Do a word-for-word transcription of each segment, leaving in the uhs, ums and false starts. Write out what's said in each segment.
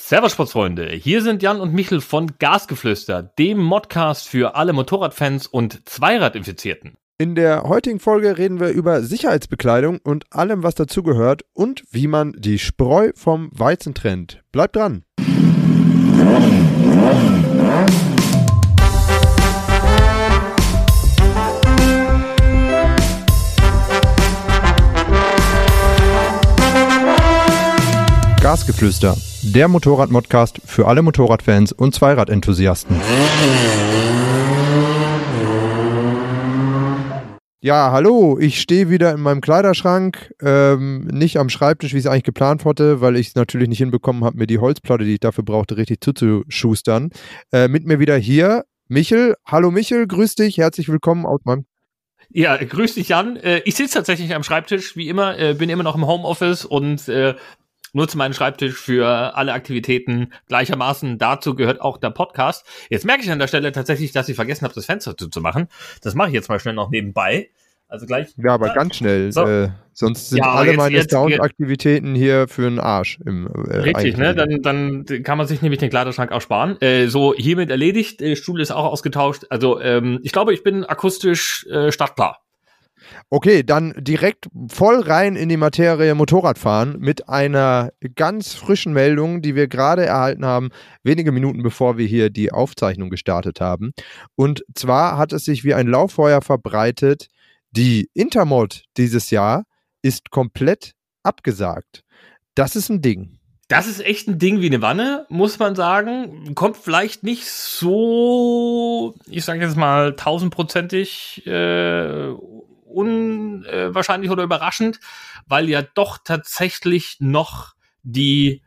Servus Sportsfreunde, hier sind Jan und Michel von Gasgeflüster, dem Modcast für alle Motorradfans und Zweiradinfizierten. In der heutigen Folge reden wir über Sicherheitsbekleidung und allem, was dazugehört und wie man die Spreu vom Weizen trennt. Bleibt dran! Gasgeflüster, der Motorrad-Modcast für alle Motorradfans und Zweiradenthusiasten. Ja, hallo, ich stehe wieder in meinem Kleiderschrank, ähm, nicht am Schreibtisch, wie ich es eigentlich geplant hatte, weil ich es natürlich nicht hinbekommen habe, mir die Holzplatte, die ich dafür brauchte, richtig zuzuschustern. Äh, mit mir wieder hier Michel. Hallo Michel, grüß dich, herzlich willkommen aus meinem... Ja, grüß dich Jan. Äh, ich sitze tatsächlich am Schreibtisch, wie immer, äh, bin immer noch im Homeoffice und äh, nutze meinen Schreibtisch für alle Aktivitäten gleichermaßen. Dazu gehört auch der Podcast. Jetzt merke ich an der Stelle tatsächlich, dass ich vergessen habe, das Fenster zuzumachen. Das mache ich jetzt mal schnell noch nebenbei. Also gleich. Ja, aber ganz schnell. So. Äh, sonst sind ja, alle jetzt, meine Soundaktivitäten hier für den Arsch. Im, äh, Richtig, ne? Dann, dann kann man sich nämlich den Kleiderschrank auch sparen. Äh, so, hiermit erledigt. Der Stuhl ist auch ausgetauscht. Also, ähm, ich glaube, ich bin akustisch äh, startklar. Okay, dann direkt voll rein in die Materie Motorradfahren mit einer ganz frischen Meldung, die wir gerade erhalten haben, wenige Minuten bevor wir hier die Aufzeichnung gestartet haben. Und zwar hat es sich wie ein Lauffeuer verbreitet, die Intermod dieses Jahr ist komplett abgesagt. Das ist ein Ding. Das ist echt ein Ding wie eine Wanne, muss man sagen. Kommt vielleicht nicht so, ich sage jetzt mal, tausendprozentig äh, unwahrscheinlich oder überraschend, weil ja doch tatsächlich noch die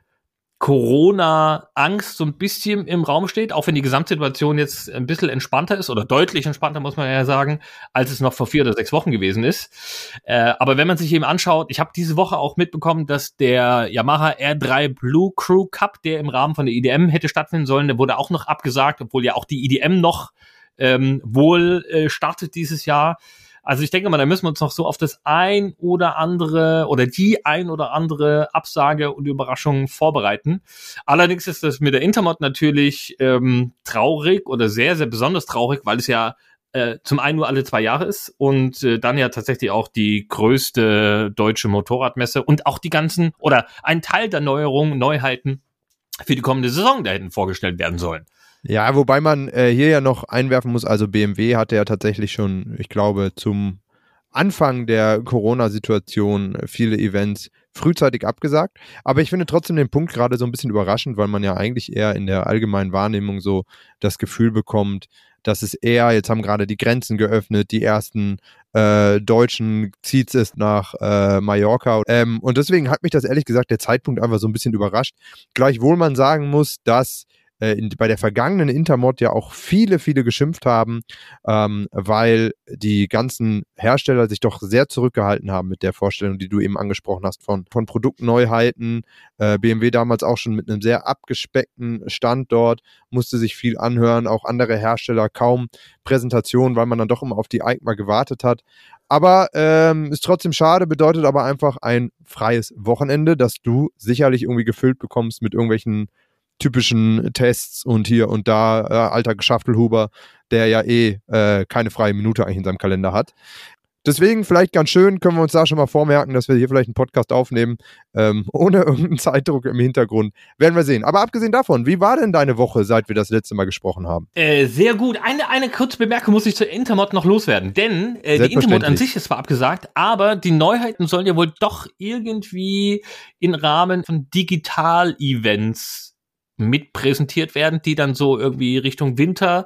Corona-Angst so ein bisschen im Raum steht, auch wenn die Gesamtsituation jetzt ein bisschen entspannter ist oder deutlich entspannter, muss man ja sagen, als es noch vor vier oder sechs Wochen gewesen ist. Äh, aber wenn man sich eben anschaut, ich habe diese Woche auch mitbekommen, dass der Yamaha R drei Blue Crew Cup, der im Rahmen von der I D M hätte stattfinden sollen, der wurde auch noch abgesagt, obwohl ja auch die I D M noch ähm, wohl äh, startet dieses Jahr. Also ich denke mal, da müssen wir uns noch so auf das ein oder andere oder die ein oder andere Absage und Überraschung vorbereiten. Allerdings ist das mit der Intermod natürlich ähm, traurig oder sehr, sehr besonders traurig, weil es ja äh, zum einen nur alle zwei Jahre ist und äh, dann ja tatsächlich auch die größte deutsche Motorradmesse und auch die ganzen oder ein Teil der Neuerungen, Neuheiten für die kommende Saison da hätten vorgestellt werden sollen. Ja, wobei man äh, hier ja noch einwerfen muss, also B M W hatte ja tatsächlich schon, ich glaube, zum Anfang der Corona-Situation viele Events frühzeitig abgesagt. Aber ich finde trotzdem den Punkt gerade so ein bisschen überraschend, weil man ja eigentlich eher in der allgemeinen Wahrnehmung so das Gefühl bekommt, dass es eher, jetzt haben gerade die Grenzen geöffnet, die ersten äh, Deutschen zieht es nach äh, Mallorca. Ähm, und deswegen hat mich das ehrlich gesagt der Zeitpunkt einfach so ein bisschen überrascht. Gleichwohl man sagen muss, dass In, bei der vergangenen Intermod ja auch viele, viele geschimpft haben, ähm, weil die ganzen Hersteller sich doch sehr zurückgehalten haben mit der Vorstellung, die du eben angesprochen hast, von, von Produktneuheiten. Äh, B M W damals auch schon mit einem sehr abgespeckten Stand dort, musste sich viel anhören, auch andere Hersteller kaum Präsentationen, weil man dann doch immer auf die EICMA gewartet hat. Aber ähm, ist trotzdem schade, bedeutet aber einfach ein freies Wochenende, das du sicherlich irgendwie gefüllt bekommst mit irgendwelchen typischen Tests und hier und da, äh, alter Geschaftelhuber, der ja eh äh, keine freie Minute eigentlich in seinem Kalender hat. Deswegen vielleicht ganz schön, können wir uns da schon mal vormerken, dass wir hier vielleicht einen Podcast aufnehmen, ähm, ohne irgendeinen Zeitdruck im Hintergrund. Werden wir sehen. Aber abgesehen davon, wie war denn deine Woche, seit wir das letzte Mal gesprochen haben? Äh, sehr gut. Eine, eine kurze Bemerkung muss ich zur Intermod noch loswerden, denn äh, die Intermod an sich ist zwar abgesagt, aber die Neuheiten sollen ja wohl doch irgendwie im Rahmen von Digital-Events mit präsentiert werden, die dann so irgendwie Richtung Winter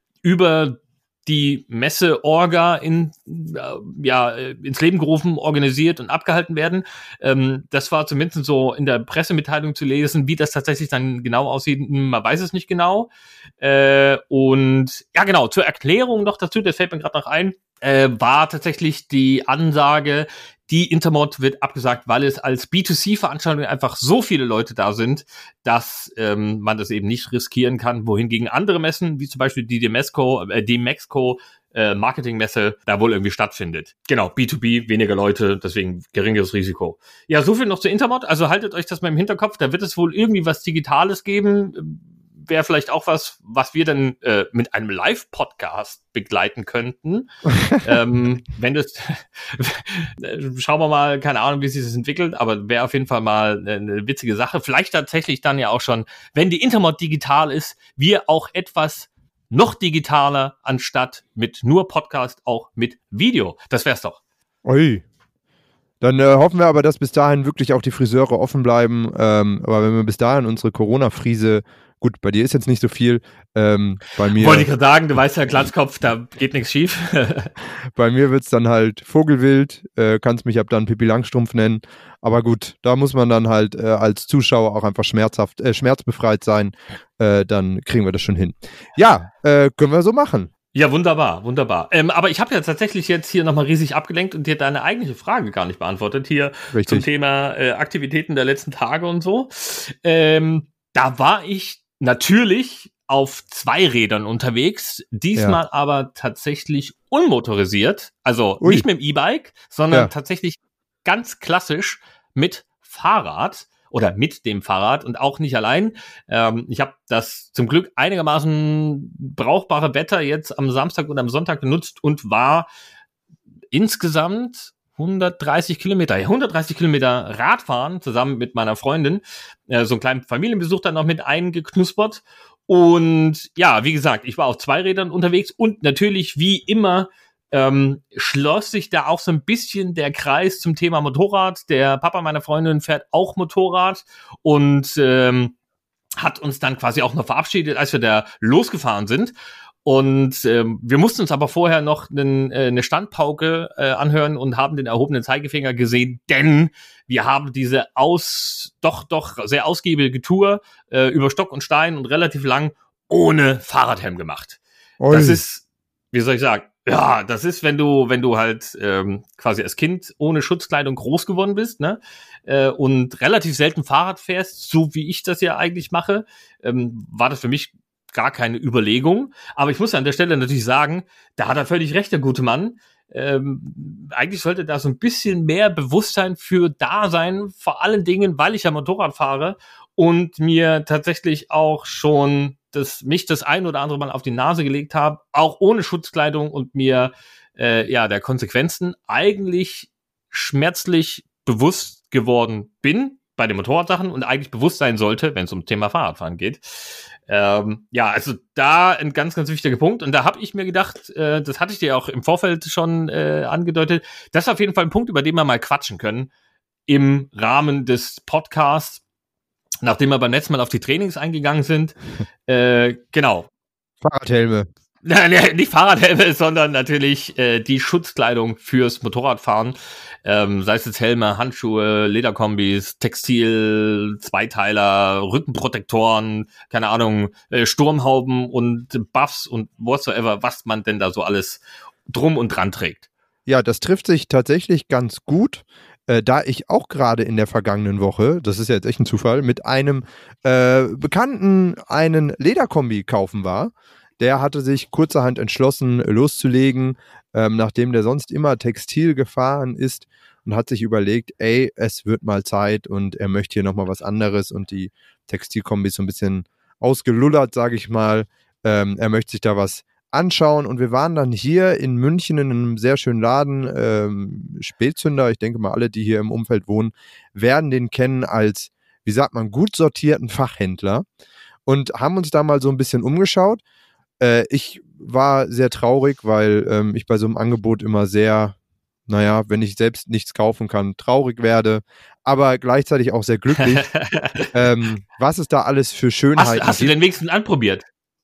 über die Messe-Orga in, äh, ja, ins Leben gerufen, organisiert und abgehalten werden. Ähm, das war zumindest so in der Pressemitteilung zu lesen. Wie das tatsächlich dann genau aussieht, man weiß es nicht genau. Äh, und ja, genau, zur Erklärung noch dazu, das fällt mir gerade noch ein, äh, war tatsächlich die Ansage, die Intermod wird abgesagt, weil es als B zwei C-Veranstaltung einfach so viele Leute da sind, dass ähm, man das eben nicht riskieren kann, wohingegen andere Messen, wie zum Beispiel die Demesco, äh, die Mexco, äh, Marketingmesse da wohl irgendwie stattfindet. Genau, B zwei B, weniger Leute, deswegen geringeres Risiko. Ja, so viel noch zu Intermod. Also haltet euch das mal im Hinterkopf. Da wird es wohl irgendwie was Digitales geben. Wäre vielleicht auch was, was wir dann äh, mit einem Live-Podcast begleiten könnten. ähm, wenn das, schauen wir mal, keine Ahnung, wie sich das entwickelt, aber wäre auf jeden Fall mal eine, eine witzige Sache. Vielleicht tatsächlich dann ja auch schon, wenn die Intermod digital ist, wir auch etwas noch digitaler, anstatt mit nur Podcast, auch mit Video. Das wär's doch. Ui. Dann äh, hoffen wir aber, dass bis dahin wirklich auch die Friseure offen bleiben. Ähm, aber wenn wir bis dahin unsere Corona-Friese, gut, bei dir ist jetzt nicht so viel, ähm, bei mir... Wollte ich gerade sagen, du weißt ja, Glatzkopf, da geht nichts schief. Bei mir wird's dann halt Vogelwild, äh, kannst mich ab dann Pippi Langstrumpf nennen. Aber gut, da muss man dann halt äh, als Zuschauer auch einfach schmerzhaft, äh, schmerzbefreit sein. Äh, dann kriegen wir das schon hin. Ja, äh, können wir so machen. Ja, wunderbar, wunderbar. Ähm, aber ich habe ja tatsächlich jetzt hier nochmal riesig abgelenkt und dir deine eigentliche Frage gar nicht beantwortet hier Richtig. Zum Thema äh, Aktivitäten der letzten Tage und so. Ähm, da war ich natürlich auf zwei Rädern unterwegs, diesmal ja. aber tatsächlich unmotorisiert, also Ui. nicht mit dem E-Bike, sondern ja. tatsächlich ganz klassisch mit Fahrrad. Oder mit dem Fahrrad und auch nicht allein. Ähm, ich habe das zum Glück einigermaßen brauchbare Wetter jetzt am Samstag und am Sonntag genutzt und war insgesamt hundertdreißig Kilometer, hundertdreißig Kilometer Radfahren zusammen mit meiner Freundin. Äh, so einen kleinen Familienbesuch dann noch mit eingeknuspert. Und ja, wie gesagt, ich war auf zwei Rädern unterwegs und natürlich wie immer Ähm, schloss sich da auch so ein bisschen der Kreis zum Thema Motorrad. Der Papa meiner Freundin fährt auch Motorrad und ähm, hat uns dann quasi auch noch verabschiedet, als wir da losgefahren sind. Und ähm, wir mussten uns aber vorher noch einen, äh, eine Standpauke äh, anhören und haben den erhobenen Zeigefinger gesehen, denn wir haben diese aus doch doch sehr ausgiebige Tour äh, über Stock und Stein und relativ lang ohne Fahrradhelm gemacht. Oi. Das ist, wie soll ich sagen, ja, das ist, wenn du, wenn du halt ähm, quasi als Kind ohne Schutzkleidung groß geworden bist, ne, äh, und relativ selten Fahrrad fährst, so wie ich das ja eigentlich mache, ähm, war das für mich gar keine Überlegung. Aber ich muss an der Stelle natürlich sagen, da hat er völlig recht, der gute Mann. Ähm, eigentlich sollte da so ein bisschen mehr Bewusstsein für da sein, vor allen Dingen, weil ich ja Motorrad fahre und mir tatsächlich auch schon das, mich das ein oder andere Mal auf die Nase gelegt habe, auch ohne Schutzkleidung und mir äh, ja der Konsequenzen eigentlich schmerzlich bewusst geworden bin bei den Motorradsachen und eigentlich bewusst sein sollte, wenn es um Thema Fahrradfahren geht. Ähm, ja, also da ein ganz, ganz wichtiger Punkt. Und da habe ich mir gedacht, äh, das hatte ich dir auch im Vorfeld schon äh, angedeutet, das ist auf jeden Fall ein Punkt, über den wir mal quatschen können im Rahmen des Podcasts, nachdem wir beim letzten Mal auf die Trainings eingegangen sind. Äh, genau. Fahrradhelme. Nein, nicht Fahrradhelme, sondern natürlich äh, die Schutzkleidung fürs Motorradfahren. Ähm, sei es jetzt Helme, Handschuhe, Lederkombis, Textil, Zweiteiler, Rückenprotektoren, keine Ahnung, äh, Sturmhauben und Buffs und whatsoever, was man denn da so alles drum und dran trägt. Ja, das trifft sich tatsächlich ganz gut. Äh, da ich auch gerade in der vergangenen Woche, das ist ja jetzt echt ein Zufall, mit einem äh, Bekannten einen Lederkombi kaufen war. Der hatte sich kurzerhand entschlossen, loszulegen, ähm, nachdem der sonst immer Textil gefahren ist und hat sich überlegt, ey, es wird mal Zeit und er möchte hier nochmal was anderes und die Textilkombi ist so ein bisschen ausgelullert, sage ich mal. Ähm, er möchte sich da was anschauen und wir waren dann hier in München in einem sehr schönen Laden, ähm, Spätzünder, ich denke mal alle, die hier im Umfeld wohnen, werden den kennen als, wie sagt man, gut sortierten Fachhändler und haben uns da mal so ein bisschen umgeschaut. Äh, ich war sehr traurig, weil ähm, ich bei so einem Angebot immer sehr, naja, wenn ich selbst nichts kaufen kann, traurig werde, aber gleichzeitig auch sehr glücklich. ähm, was ist da alles für Schönheiten? Hast, hast du den wenigstens anprobiert?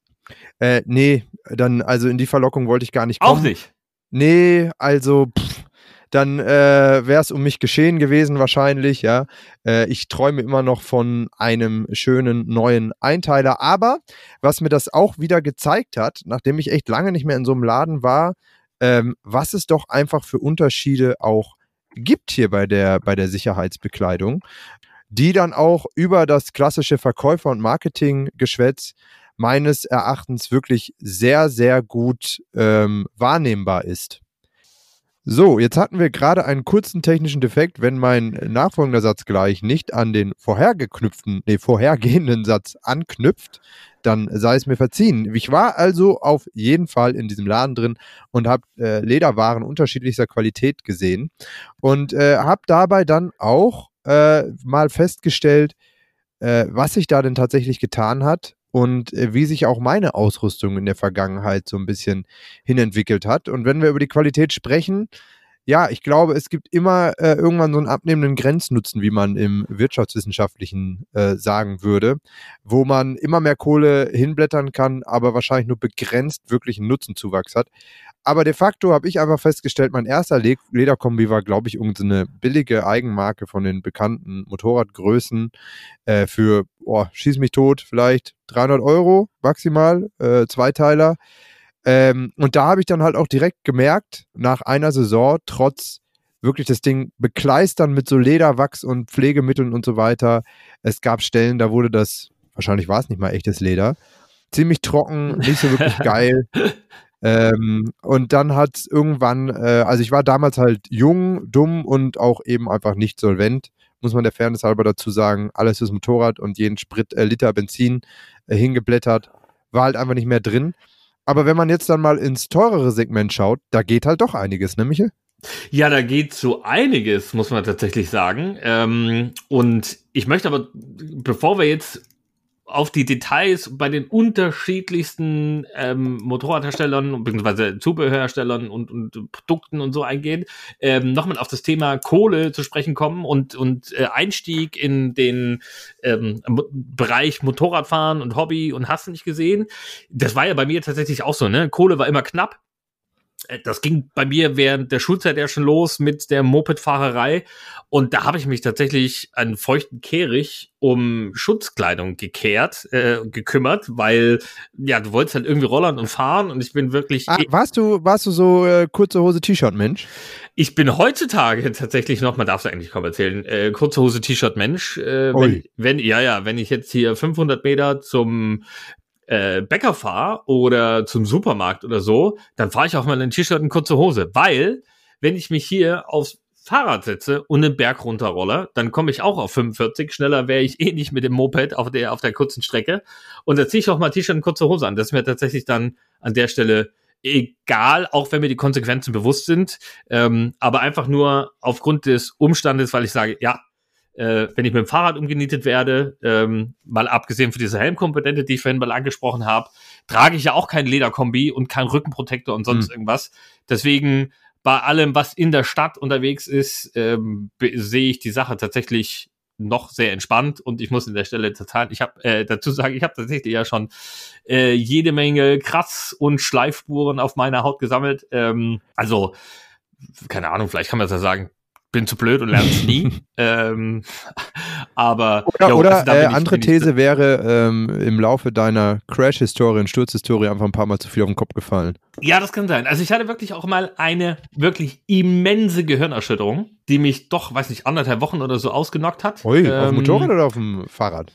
Äh, nee, dann, also in die Verlockung wollte ich gar nicht kommen. Auch nicht? Nee, also, pff, dann äh, wäre es um mich geschehen gewesen wahrscheinlich, ja. Äh, ich träume immer noch von einem schönen neuen Einteiler, aber was mir das auch wieder gezeigt hat, nachdem ich echt lange nicht mehr in so einem Laden war, ähm, was es doch einfach für Unterschiede auch gibt hier bei der, bei der Sicherheitsbekleidung, die dann auch über das klassische Verkäufer- und Marketinggeschwätz meines Erachtens wirklich sehr, sehr gut ähm, wahrnehmbar ist. So, jetzt hatten wir gerade einen kurzen technischen Defekt. Wenn mein nachfolgender Satz gleich nicht an den vorhergeknüpften, nee, vorhergehenden Satz anknüpft, dann sei es mir verziehen. Ich war also auf jeden Fall in diesem Laden drin und habe äh, Lederwaren unterschiedlichster Qualität gesehen und äh, habe dabei dann auch äh, mal festgestellt, äh, was sich da denn tatsächlich getan hat und äh, wie sich auch meine Ausrüstung in der Vergangenheit so ein bisschen hinentwickelt hat. Und wenn wir über die Qualität sprechen, ja, ich glaube, es gibt immer äh, irgendwann so einen abnehmenden Grenznutzen, wie man im Wirtschaftswissenschaftlichen äh, sagen würde, wo man immer mehr Kohle hinblättern kann, aber wahrscheinlich nur begrenzt wirklich einen Nutzenzuwachs hat. Aber de facto habe ich einfach festgestellt, mein erster Le- Lederkombi war, glaube ich, irgendeine billige Eigenmarke von den bekannten Motorradgrößen äh, für, oh, schieß mich tot, vielleicht dreihundert Euro maximal, äh, Zweiteiler. Ähm, und da habe ich dann halt auch direkt gemerkt, nach einer Saison, trotz wirklich das Ding bekleistern mit so Lederwachs und Pflegemitteln und so weiter, es gab Stellen, da wurde das, wahrscheinlich war es nicht mal echtes Leder, ziemlich trocken, nicht so wirklich geil. Ähm, und dann hat es irgendwann, äh, also ich war damals halt jung, dumm und auch eben einfach nicht solvent, muss man der Fairness halber dazu sagen, alles fürs Motorrad und jeden Sprit, äh, Liter Benzin äh, hingeblättert, war halt einfach nicht mehr drin. Aber wenn man jetzt dann mal ins teurere Segment schaut, da geht halt doch einiges, ne, Michel? Ja, da geht so einiges, muss man tatsächlich sagen. Ähm, und ich möchte aber, bevor wir jetzt auf die Details bei den unterschiedlichsten ähm, Motorradherstellern bzw. Zubehörherstellern und, und Produkten und so eingehen, ähm, nochmal auf das Thema Kohle zu sprechen kommen und, und äh, Einstieg in den ähm, Bereich Motorradfahren und Hobby und hast du nicht gesehen. Das war ja bei mir tatsächlich auch so, ne? Kohle war immer knapp. Das ging bei mir während der Schulzeit ja schon los mit der Mopedfahrerei und da habe ich mich tatsächlich an feuchten Kehricht um Schutzkleidung gekehrt, äh, gekümmert, weil ja, du wolltest halt irgendwie rollern und fahren und ich bin wirklich... Ah, warst du, warst du so äh, kurze Hose T-Shirt Mensch? Ich bin heutzutage tatsächlich noch, man darf es eigentlich kaum erzählen, äh, kurze Hose T-Shirt Mensch. Äh, wenn, wenn, ja, ja, wenn ich jetzt hier fünfhundert Meter zum Äh, Bäcker fahre oder zum Supermarkt oder so, dann fahre ich auch mal in ein T-Shirt und kurze Hose, weil wenn ich mich hier aufs Fahrrad setze und einen Berg runterrolle, dann komme ich auch auf fünfundvierzig, schneller wäre ich eh nicht mit dem Moped auf der auf der kurzen Strecke und da ziehe ich auch mal T-Shirt und kurze Hose an. Das ist mir tatsächlich dann an der Stelle egal, auch wenn mir die Konsequenzen bewusst sind, ähm, aber einfach nur aufgrund des Umstandes, weil ich sage, ja, Äh, wenn ich mit dem Fahrrad umgenietet werde, ähm, mal abgesehen von dieser Helmkomponente, die ich vorhin mal angesprochen habe, trage ich ja auch kein Lederkombi und kein Rückenprotektor und sonst mhm. irgendwas. Deswegen bei allem, was in der Stadt unterwegs ist, ähm, be- sehe ich die Sache tatsächlich noch sehr entspannt und ich muss an der Stelle total, ich habe äh, dazu sagen, ich habe tatsächlich ja schon äh, jede Menge Kratz- und Schleifspuren auf meiner Haut gesammelt. Ähm, also, keine Ahnung, vielleicht kann man das ja sagen, bin zu blöd und lerne es nie. ähm, aber oder, jo, oder also äh, ich, andere These wäre ähm, im Laufe deiner Crash-Historie und Sturzhistorie einfach ein paar Mal zu viel auf den Kopf gefallen. Ja, das kann sein. Also ich hatte wirklich auch mal eine wirklich immense Gehirnerschütterung, die mich doch, weiß nicht, anderthalb Wochen oder so ausgenockt hat. Ui, ähm, auf dem Motorrad oder auf dem Fahrrad?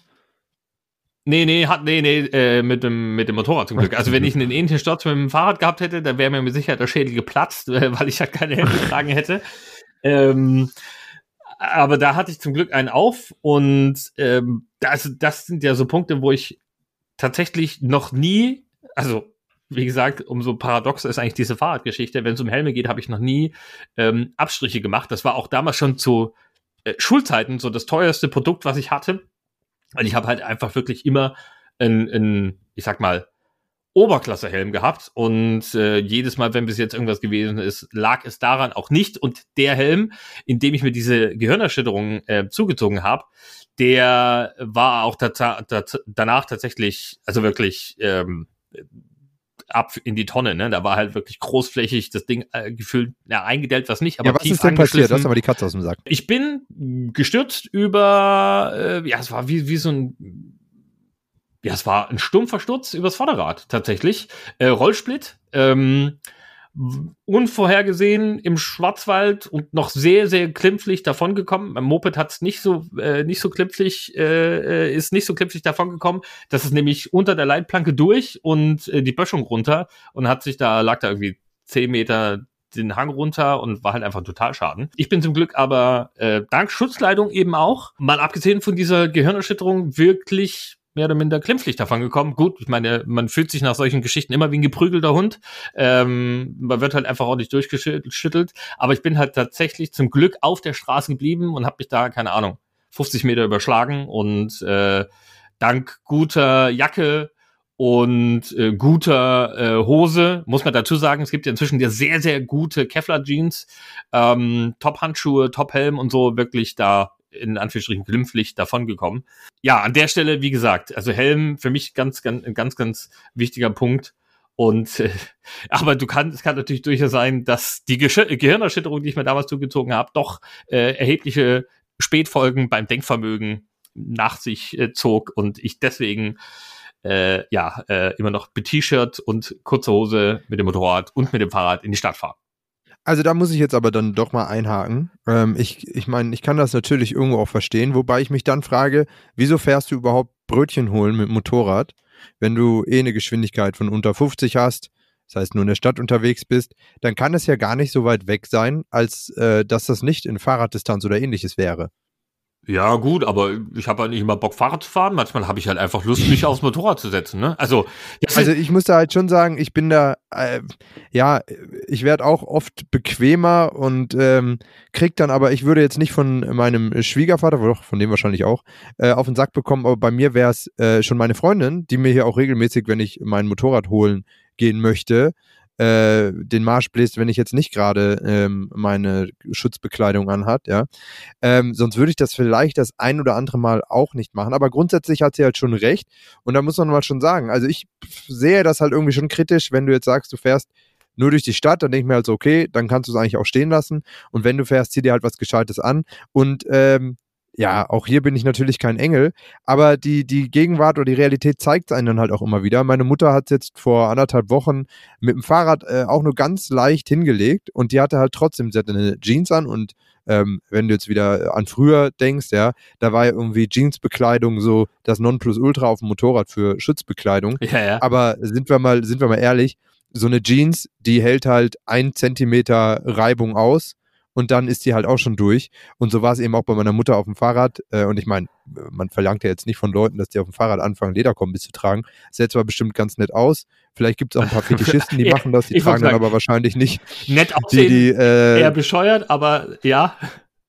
Nee, nee, hat, nee, nee, äh, mit dem, mit dem Motorrad zum Glück. Also wenn ich einen ähnlichen Sturz mit dem Fahrrad gehabt hätte, dann wäre mir mit Sicherheit der Schädel geplatzt, weil ich halt keine Helme getragen hätte. Ähm, aber da hatte ich zum Glück einen auf und ähm, das, das sind ja so Punkte, wo ich tatsächlich noch nie, also wie gesagt, umso paradoxer ist eigentlich diese Fahrradgeschichte, wenn es um Helme geht, habe ich noch nie ähm, Abstriche gemacht. Das war auch damals schon zu äh, Schulzeiten so das teuerste Produkt, was ich hatte, weil ich habe halt einfach wirklich immer ein, ein ich sag mal, Oberklasse-Helm gehabt und äh, jedes Mal, wenn bis jetzt irgendwas gewesen ist, lag es daran auch nicht. Und der Helm, in dem ich mir diese Gehirnerschütterung äh, zugezogen habe, der war auch tats- tats- danach tatsächlich, also wirklich ähm, ab in die Tonne. Ne? Da war halt wirklich großflächig das Ding äh, gefühlt ja, eingedellt, was nicht, aber ja, was tief ist denn passiert? Lass angeschliffen. mal die Katze aus dem Sack. Ich bin gestürzt über, äh, ja, es war wie, wie so ein Ja, es war ein stumpfer Sturz übers Vorderrad, tatsächlich. Äh, Rollsplit. Ähm, unvorhergesehen im Schwarzwald und noch sehr, sehr klimpflich davongekommen. Beim Moped hat's nicht so, äh, nicht so klimpflich, äh, ist nicht so klimpflich davongekommen. Das ist nämlich unter der Leitplanke durch und äh, die Böschung runter und hat sich da, lag da irgendwie zehn Meter den Hang runter und war halt einfach total Schaden. Ich bin zum Glück aber äh, dank Schutzkleidung eben auch, mal abgesehen von dieser Gehirnerschütterung, wirklich mehr oder minder klimpflich davon gekommen. Gut, ich meine, man fühlt sich nach solchen Geschichten immer wie ein geprügelter Hund. Ähm, man wird halt einfach ordentlich durchgeschüttelt. Aber ich bin halt tatsächlich zum Glück auf der Straße geblieben und habe mich da, keine Ahnung, fünfzig Meter überschlagen. Und äh, dank guter Jacke und äh, guter äh, Hose, muss man dazu sagen, es gibt ja inzwischen ja sehr, sehr gute Kevlar-Jeans, ähm, Top-Handschuhe, Top-Helm und so, wirklich da in Anführungsstrichen glimpflich davongekommen. Ja, an der Stelle, wie gesagt, also Helm für mich ganz, ganz, ein ganz, ganz wichtiger Punkt. Und äh, aber du kannst, es kann natürlich durchaus sein, dass die Gesch- Gehirnerschütterung, die ich mir damals zugezogen habe, doch äh, erhebliche Spätfolgen beim Denkvermögen nach sich äh, zog und ich deswegen äh, ja äh, immer noch mit T-Shirt und kurzer Hose mit dem Motorrad und mit dem Fahrrad in die Stadt fahre. Also da muss ich jetzt aber dann doch mal einhaken. Ähm, ich ich meine, ich kann das natürlich irgendwo auch verstehen, wobei ich mich dann frage, wieso fährst du überhaupt Brötchen holen mit dem Motorrad, wenn du eh eine Geschwindigkeit von unter fünfzig hast, das heißt nur in der Stadt unterwegs bist, dann kann es ja gar nicht so weit weg sein, als äh, dass das nicht in Fahrraddistanz oder ähnliches wäre. Ja, gut, aber ich habe halt nicht immer Bock, Fahrrad zu fahren. Manchmal habe ich halt einfach Lust, mich aufs Motorrad zu setzen, ne? Also, das also ich muss da halt schon sagen, ich bin da, äh, ja, ich werde auch oft bequemer und ähm, krieg dann aber, ich würde jetzt nicht von meinem Schwiegervater, doch von dem wahrscheinlich auch, äh, auf den Sack bekommen, aber bei mir wäre es äh, schon meine Freundin, die mir hier auch regelmäßig, wenn ich mein Motorrad holen gehen möchte, äh, den Marsch bläst, wenn ich jetzt nicht gerade ähm, meine Schutzbekleidung anhat, ja. Ähm, sonst würde ich das vielleicht das ein oder andere Mal auch nicht machen. Aber grundsätzlich hat sie halt schon recht. Und da muss man mal schon sagen, also ich sehe das halt irgendwie schon kritisch, wenn du jetzt sagst, du fährst nur durch die Stadt, dann denke ich mir halt so, okay, dann kannst du es eigentlich auch stehen lassen. Und wenn du fährst, zieh dir halt was Gescheites an. Und ähm, ja, auch hier bin ich natürlich kein Engel, aber die, die Gegenwart oder die Realität zeigt es einem dann halt auch immer wieder. Meine Mutter hat jetzt vor anderthalb Wochen mit dem Fahrrad äh, auch nur ganz leicht hingelegt und die hatte halt trotzdem, sie hatte eine Jeans an und ähm, wenn du jetzt wieder an früher denkst, ja, da war ja irgendwie Jeansbekleidung so das Nonplusultra auf dem Motorrad für Schutzbekleidung. Ja, ja. Aber sind wir mal, sind wir mal ehrlich, so eine Jeans, die hält halt ein Zentimeter Reibung aus. Und dann ist die halt auch schon durch. Und so war es eben auch bei meiner Mutter auf dem Fahrrad. Und ich meine, man verlangt ja jetzt nicht von Leuten, dass die auf dem Fahrrad anfangen, Lederkombis zu tragen. Sähe zwar bestimmt ganz nett aus. Vielleicht gibt es auch ein paar Fetischisten, die ja, machen das. Die tragen dann aber wahrscheinlich nicht. Nett aussehen, die, die, äh, eher bescheuert, aber ja.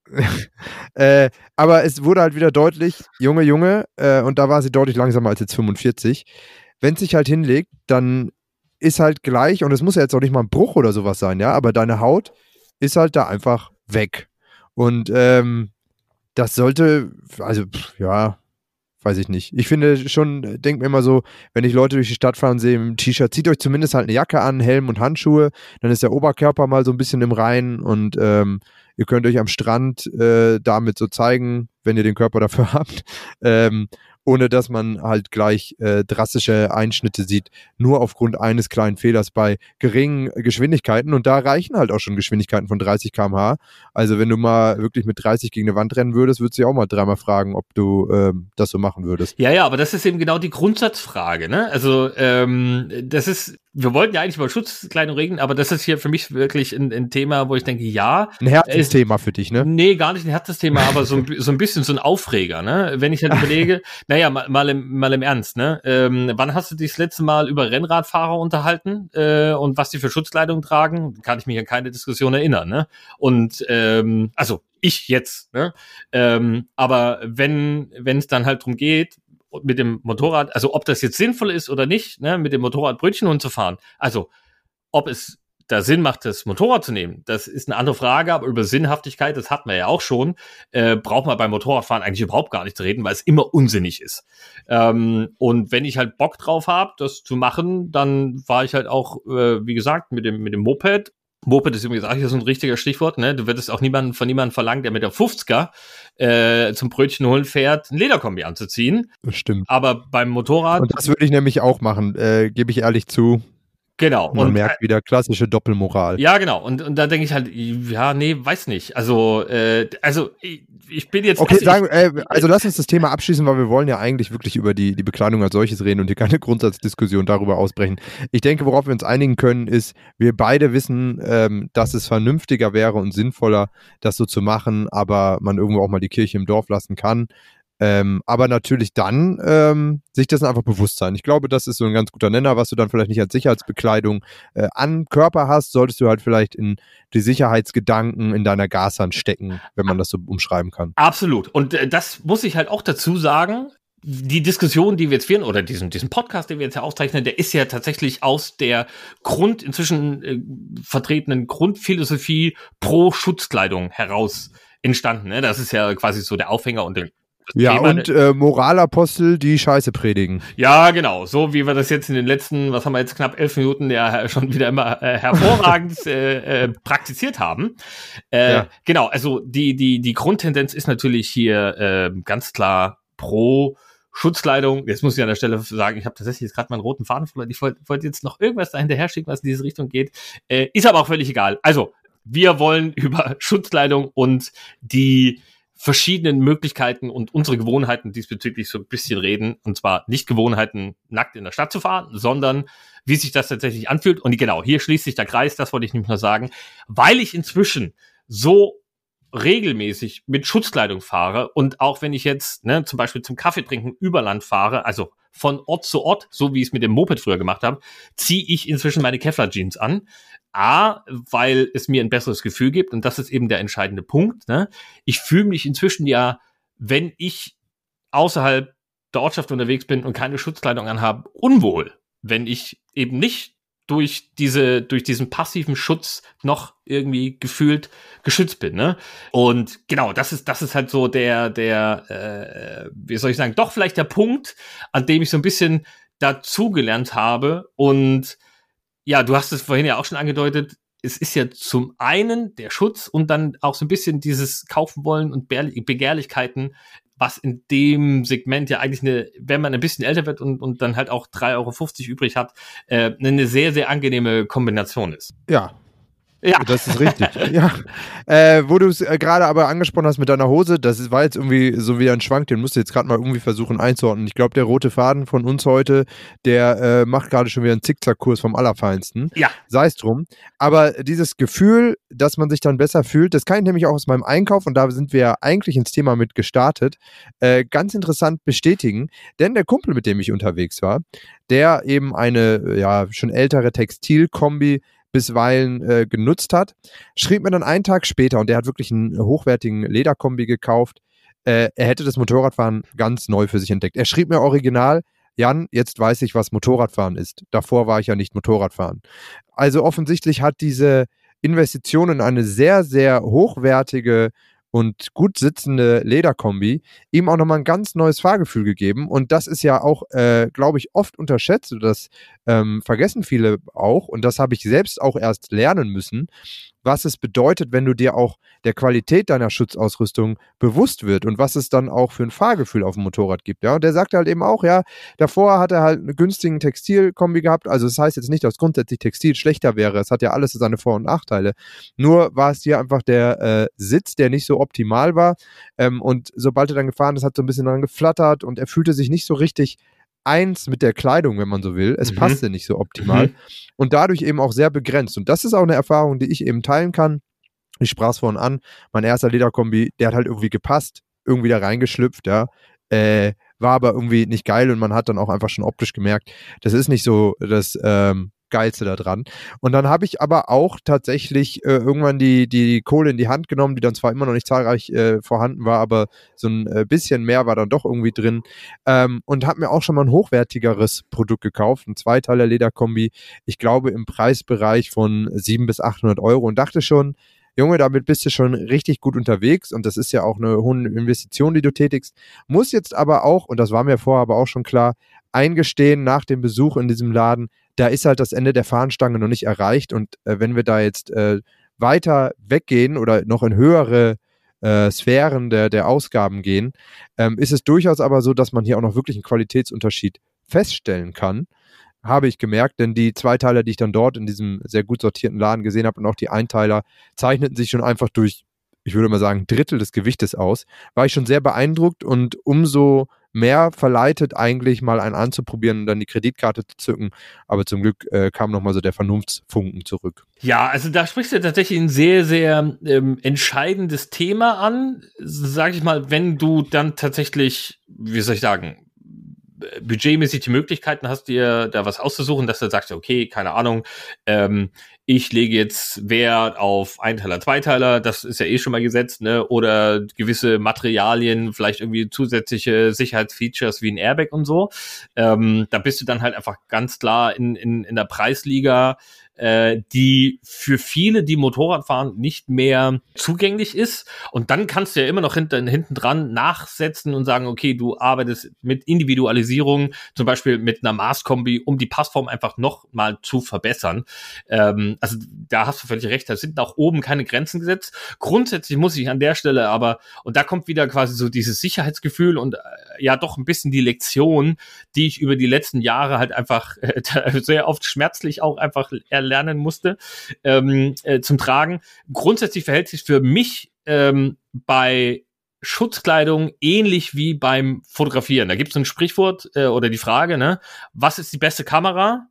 äh, aber es wurde halt wieder deutlich, Junge, Junge, äh, und da war sie deutlich langsamer als jetzt fünfundvierzig. Wenn es sich halt hinlegt, dann ist halt gleich, und es muss ja jetzt auch nicht mal ein Bruch oder sowas sein, ja, aber deine Haut ist halt da einfach weg. Und ähm, das sollte, also pff, ja, weiß ich nicht. Ich finde schon, denke mir immer so, wenn ich Leute durch die Stadt fahren sehe im T-Shirt, zieht euch zumindest halt eine Jacke an, Helm und Handschuhe, dann ist der Oberkörper mal so ein bisschen im Reinen und ähm, ihr könnt euch am Strand äh, damit so zeigen, wenn ihr den Körper dafür habt. Ähm, ohne dass man halt gleich äh, drastische Einschnitte sieht, nur aufgrund eines kleinen Fehlers bei geringen Geschwindigkeiten. Und da reichen halt auch schon Geschwindigkeiten von dreißig Kilometer pro Stunde. Also wenn du mal wirklich mit dreißig gegen eine Wand rennen würdest, würdest du dich auch mal dreimal fragen, ob du ähm, das so machen würdest. Ja, ja, aber das ist eben genau die Grundsatzfrage, ne? Also ähm, das ist, wir wollten ja eigentlich über Schutzkleidung reden, aber das ist hier für mich wirklich ein, ein Thema, wo ich denke, ja. Ein Herzensthema für dich, ne? Nee, gar nicht ein Herzensthema, aber so, so ein bisschen so ein Aufreger, ne? Wenn ich halt überlege, naja, mal, mal, im, mal im Ernst, ne? Ähm, wann hast du dich das letzte Mal über Rennradfahrer unterhalten äh, und was die für Schutzkleidung tragen? Kann ich mich an keine Diskussion erinnern, ne? Und ähm, also ich jetzt, ne? Ähm, aber wenn wenn es dann halt drum geht, mit dem Motorrad, also ob das jetzt sinnvoll ist oder nicht, ne, mit dem Motorrad Brötchen und zu fahren. Also, ob es da Sinn macht, das Motorrad zu nehmen, das ist eine andere Frage, aber über Sinnhaftigkeit, das hatten wir ja auch schon, äh, braucht man beim Motorradfahren eigentlich überhaupt gar nicht zu reden, weil es immer unsinnig ist. Ähm, und wenn ich halt Bock drauf habe, das zu machen, dann fahre ich halt auch, äh, wie gesagt, mit dem, mit dem Moped. Moped ist übrigens auch hier so ein richtiger Stichwort, ne? Du würdest auch niemanden von niemandem verlangen, der mit der fünfziger äh, zum Brötchen holen fährt, ein Lederkombi anzuziehen. Das stimmt. Aber beim Motorrad... Und das würde ich nämlich auch machen, äh, gebe ich ehrlich zu. Genau. Man und, merkt wieder klassische Doppelmoral. Ja, genau. Und, und da denke ich halt, ja, nee, weiß nicht. Also, äh, also ich, ich bin jetzt... Okay, also, sagen, ich, äh, also lass uns das Thema abschließen, weil wir wollen ja eigentlich wirklich über die, die Bekleidung als solches reden und hier keine Grundsatzdiskussion darüber ausbrechen. Ich denke, worauf wir uns einigen können, ist, wir beide wissen, ähm, dass es vernünftiger wäre und sinnvoller, das so zu machen, aber man irgendwo auch mal die Kirche im Dorf lassen kann. Ähm, aber natürlich dann ähm, sich das einfach bewusst sein. Ich glaube, das ist so ein ganz guter Nenner, was du dann vielleicht nicht als Sicherheitsbekleidung äh, an Körper hast, solltest du halt vielleicht in die Sicherheitsgedanken in deiner Gashand stecken, wenn man das so umschreiben kann. Absolut. Und äh, das muss ich halt auch dazu sagen. Die Diskussion, die wir jetzt führen, oder diesen, diesen Podcast, den wir jetzt ja aufzeichnen, der ist ja tatsächlich aus der Grund, inzwischen äh, vertretenen Grundphilosophie pro Schutzkleidung heraus entstanden. Ne? Das ist ja quasi so der Aufhänger und der Ja, Thema, und äh, Moralapostel, die Scheiße predigen. Ja, genau. So wie wir das jetzt in den letzten, was haben wir jetzt, knapp elf Minuten ja schon wieder immer äh, hervorragend äh, äh, praktiziert haben. Äh, ja. Genau, also die, die, die Grundtendenz ist natürlich hier äh, ganz klar pro Schutzkleidung. Jetzt muss ich an der Stelle sagen, ich habe tatsächlich jetzt gerade meinen roten Faden verloren. Ich wollte wollt jetzt noch irgendwas da hinterher schicken, was in diese Richtung geht. Äh, ist aber auch völlig egal. Also, wir wollen über Schutzkleidung und die verschiedenen Möglichkeiten und unsere Gewohnheiten diesbezüglich so ein bisschen reden. Und zwar nicht Gewohnheiten, nackt in der Stadt zu fahren, sondern wie sich das tatsächlich anfühlt. Und genau, hier schließt sich der Kreis, das wollte ich nicht nur sagen, weil ich inzwischen so regelmäßig mit Schutzkleidung fahre und auch wenn ich jetzt ne, zum Beispiel zum Kaffeetrinken über Land fahre, also von Ort zu Ort, so wie ich es mit dem Moped früher gemacht habe, ziehe ich inzwischen meine Kevlar-Jeans an. A, weil es mir ein besseres Gefühl gibt und das ist eben der entscheidende Punkt. Ne? Ich fühle mich inzwischen ja, wenn ich außerhalb der Ortschaft unterwegs bin und keine Schutzkleidung anhabe, unwohl, wenn ich eben nicht durch diese, durch diesen passiven Schutz noch irgendwie gefühlt geschützt bin, ne? Und genau, das ist, das ist halt so der, der, äh, wie soll ich sagen, doch vielleicht der Punkt, an dem ich so ein bisschen dazugelernt habe. Und ja, du hast es vorhin ja auch schon angedeutet, es ist ja zum einen der Schutz und dann auch so ein bisschen dieses Kaufen wollen und Begehrlichkeiten, was in dem Segment ja eigentlich eine, wenn man ein bisschen älter wird und, und dann halt auch drei Euro fünfzig übrig hat, äh, eine sehr, sehr angenehme Kombination ist. Ja. Ja. Das ist richtig. ja. Äh, wo du es äh, gerade aber angesprochen hast mit deiner Hose, das war jetzt irgendwie so wieder ein Schwank, den musst du jetzt gerade mal irgendwie versuchen einzuordnen. Ich glaube, der rote Faden von uns heute, der äh, macht gerade schon wieder einen Zickzackkurs vom Allerfeinsten. Ja. Sei es drum. Aber dieses Gefühl, dass man sich dann besser fühlt, das kann ich nämlich auch aus meinem Einkauf, und da sind wir ja eigentlich ins Thema mit gestartet, äh, ganz interessant bestätigen. Denn der Kumpel, mit dem ich unterwegs war, der eben eine ja schon ältere Textilkombi bisweilen äh, genutzt hat, schrieb mir dann einen Tag später, und der hat wirklich einen hochwertigen Lederkombi gekauft, äh, er hätte das Motorradfahren ganz neu für sich entdeckt. Er schrieb mir original, Jan, jetzt weiß ich, was Motorradfahren ist. Davor war ich ja nicht Motorradfahren. Also offensichtlich hat diese Investition in eine sehr, sehr hochwertige und gut sitzende Lederkombi ihm auch nochmal ein ganz neues Fahrgefühl gegeben. Und das ist ja auch, äh, glaube ich, oft unterschätzt. Das ähm, vergessen viele auch. Und das habe ich selbst auch erst lernen müssen, was es bedeutet, wenn du dir auch der Qualität deiner Schutzausrüstung bewusst wird und was es dann auch für ein Fahrgefühl auf dem Motorrad gibt. Ja? Und der sagte halt eben auch, ja, davor hat er halt einen günstigen Textilkombi gehabt. Also das heißt jetzt nicht, dass grundsätzlich Textil schlechter wäre. Es hat ja alles seine Vor- und Nachteile. Nur war es hier einfach der äh, Sitz, der nicht so optimal war. Ähm, und sobald er dann gefahren ist, hat so ein bisschen dran geflattert und er fühlte sich nicht so richtig eins mit der Kleidung, wenn man so will. Es mhm. passte nicht so optimal mhm. und dadurch eben auch sehr begrenzt. Und das ist auch eine Erfahrung, die ich eben teilen kann. Ich sprach es vorhin an, mein erster Lederkombi, der hat halt irgendwie gepasst, irgendwie da reingeschlüpft, ja. Äh, war aber irgendwie nicht geil und man hat dann auch einfach schon optisch gemerkt, das ist nicht so das ähm, Geilste da dran. Und dann habe ich aber auch tatsächlich äh, irgendwann die, die Kohle in die Hand genommen, die dann zwar immer noch nicht zahlreich äh, vorhanden war, aber so ein äh, bisschen mehr war dann doch irgendwie drin, ähm, und habe mir auch schon mal ein hochwertigeres Produkt gekauft, ein Zweiteiler Lederkombi, ich glaube im Preisbereich von siebenhundert bis achthundert Euro, und dachte schon, Junge, damit bist du schon richtig gut unterwegs und das ist ja auch eine hohe Investition, die du tätigst. Muss jetzt aber auch, und das war mir vorher aber auch schon klar, eingestehen nach dem Besuch in diesem Laden, da ist halt das Ende der Fahnenstange noch nicht erreicht und äh, wenn wir da jetzt äh, weiter weggehen oder noch in höhere äh, Sphären der, der Ausgaben gehen, ähm, ist es durchaus aber so, dass man hier auch noch wirklich einen Qualitätsunterschied feststellen kann. habe ich gemerkt, denn die Zweiteiler, die ich dann dort in diesem sehr gut sortierten Laden gesehen habe und auch die Einteiler, zeichneten sich schon einfach durch, ich würde mal sagen, Drittel des Gewichtes aus. War ich schon sehr beeindruckt und umso mehr verleitet eigentlich mal einen anzuprobieren und dann die Kreditkarte zu zücken. Aber zum Glück äh, kam nochmal so der Vernunftsfunken zurück. Ja, also da sprichst du tatsächlich ein sehr, sehr ähm, entscheidendes Thema an. Sag ich mal, wenn du dann tatsächlich, wie soll ich sagen, budgetmäßig die Möglichkeiten hast, dir da was auszusuchen, dass du sagst, okay, keine Ahnung, ähm, ich lege jetzt Wert auf Einteiler, Zweiteiler, das ist ja eh schon mal gesetzt, ne, oder gewisse Materialien, vielleicht irgendwie zusätzliche Sicherheitsfeatures wie ein Airbag und so. Ähm, da bist du dann halt einfach ganz klar in, in, in der Preisliga, äh, die für viele, die Motorrad fahren, nicht mehr zugänglich ist. Und dann kannst du ja immer noch hinten, hinten dran nachsetzen und sagen, okay, du arbeitest mit Individualisierung, zum Beispiel mit einer Maßkombi, um die Passform einfach noch mal zu verbessern. Ähm, also da hast du völlig recht, da sind nach oben keine Grenzen gesetzt. Grundsätzlich muss ich an der Stelle aber, und da kommt wieder quasi so dieses Sicherheitsgefühl und äh, ja doch ein bisschen die Lektion, die ich über die letzten Jahre halt einfach äh, sehr oft schmerzlich auch einfach erlernen musste, ähm, äh, zum Tragen. Grundsätzlich verhält sich für mich ähm, bei Schutzkleidung ähnlich wie beim Fotografieren. Da gibt es ein Sprichwort äh, oder die Frage, ne, was ist die beste Kamera?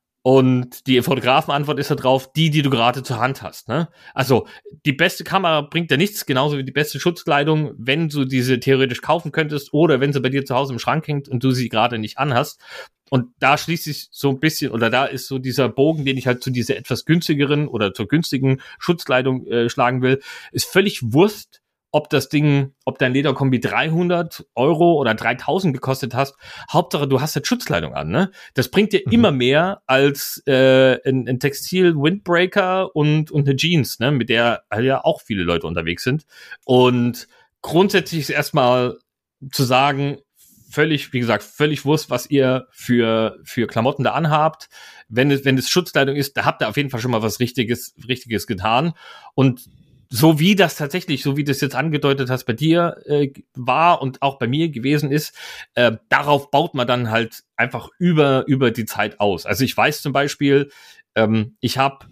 Und die Fotografenantwort ist da drauf, die, die du gerade zur Hand hast, ne? Also, die beste Kamera bringt dir nichts, genauso wie die beste Schutzkleidung, wenn du diese theoretisch kaufen könntest oder wenn sie bei dir zu Hause im Schrank hängt und du sie gerade nicht anhast. Und da schließt sich so ein bisschen, oder da ist so dieser Bogen, den ich halt zu dieser etwas günstigeren oder zur günstigen Schutzkleidung äh, schlagen will, ist völlig Wurst, ob das Ding, ob dein Lederkombi dreihundert Euro oder dreitausend gekostet hast. Hauptsache, du hast jetzt Schutzkleidung an, ne? Das bringt dir mhm. immer mehr als äh, ein, ein Textil-Windbreaker und, und eine Jeans, ne? Mit der ja auch viele Leute unterwegs sind. Und grundsätzlich ist erstmal zu sagen, völlig, wie gesagt, völlig wurscht, was ihr für, für Klamotten da anhabt. Wenn es, wenn es Schutzkleidung ist, da habt ihr auf jeden Fall schon mal was Richtiges, Richtiges getan. Und so wie das tatsächlich, so wie du es jetzt angedeutet hast, bei dir äh, war und auch bei mir gewesen ist, äh, darauf baut man dann halt einfach über über die Zeit aus. Also ich weiß zum Beispiel, ähm, ich habe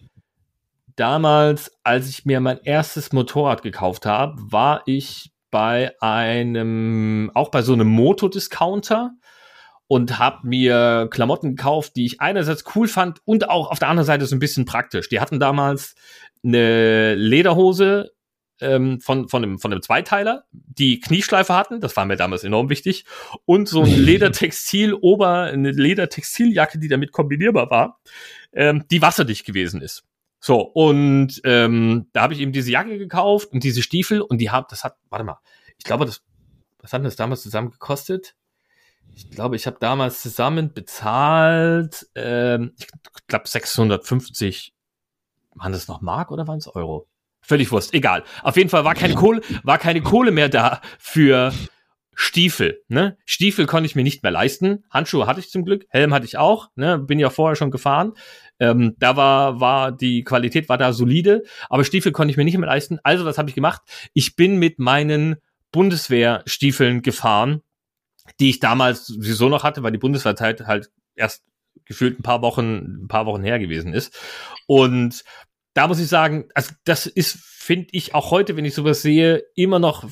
damals, als ich mir mein erstes Motorrad gekauft habe, war ich bei einem, auch bei so einem Moto-Discounter und habe mir Klamotten gekauft, die ich einerseits cool fand und auch auf der anderen Seite so ein bisschen praktisch. Die hatten damals eine Lederhose ähm, von, von, einem, von einem Zweiteiler, die Knieschleife hatten, das war mir damals enorm wichtig, und so ein Ledertextil-Ober, eine Ledertextiljacke, die damit kombinierbar war, ähm, die wasserdicht gewesen ist. So, und ähm, da habe ich eben diese Jacke gekauft und diese Stiefel und die haben, das hat, warte mal, ich glaube, das, was hat das damals zusammen gekostet? Ich glaube, ich habe damals zusammen bezahlt, ähm, ich glaube sechshundertfünfzig. Waren das noch Mark oder waren es Euro? Völlig wurscht, egal. Auf jeden Fall war keine Kohle, war keine Kohle mehr da für Stiefel, ne? Stiefel konnte ich mir nicht mehr leisten. Handschuhe hatte ich zum Glück, Helm hatte ich auch, ne? Bin ja vorher schon gefahren. Ähm, da war, war die Qualität war da solide, aber Stiefel konnte ich mir nicht mehr leisten. Also, was habe ich gemacht? Ich bin mit meinen Bundeswehrstiefeln gefahren, die ich damals sowieso noch hatte, weil die Bundeswehrzeit halt erst gefühlt ein paar Wochen, ein paar Wochen her gewesen ist. Und da muss ich sagen, also das ist, finde ich, auch heute, wenn ich sowas sehe, immer noch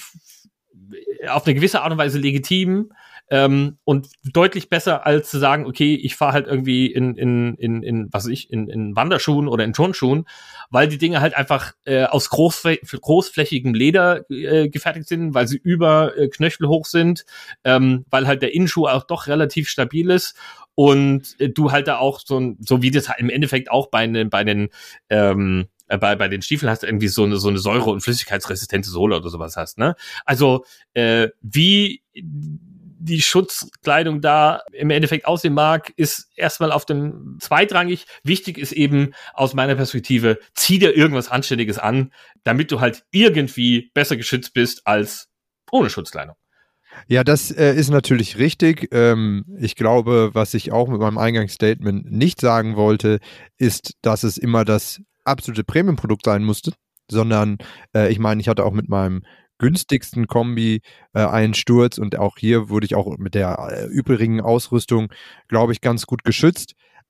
auf eine gewisse Art und Weise legitim ähm, und deutlich besser, als zu sagen, okay, ich fahre halt irgendwie in, in, in, in was weiß ich, in, in Wanderschuhen oder in Turnschuhen, weil die Dinge halt einfach äh, aus großfl- großflächigem Leder äh, gefertigt sind, weil sie über äh, Knöchel hoch sind, ähm, weil halt der Innenschuh auch doch relativ stabil ist. Und äh, du halt da auch so, so wie das halt im Endeffekt auch bei, ne, bei den ähm, äh, bei, bei den Stiefeln hast, irgendwie so eine, so eine Säure- und flüssigkeitsresistente Sohle oder sowas hast, ne? Also, äh, wie die Schutzkleidung da im Endeffekt aussehen mag, ist erstmal auf dem zweitrangig. Wichtig ist eben aus meiner Perspektive, zieh dir irgendwas Anständiges an, damit du halt irgendwie besser geschützt bist als ohne Schutzkleidung. Ja, das äh, ist natürlich richtig. Ähm, ich glaube, was ich auch mit meinem Eingangsstatement nicht sagen wollte, ist, dass es immer das absolute Premium-Produkt sein musste, sondern äh, ich meine, ich hatte auch mit meinem günstigsten Kombi äh, einen Sturz und auch hier wurde ich auch mit der äh, übrigen Ausrüstung, glaube ich, ganz gut geschützt.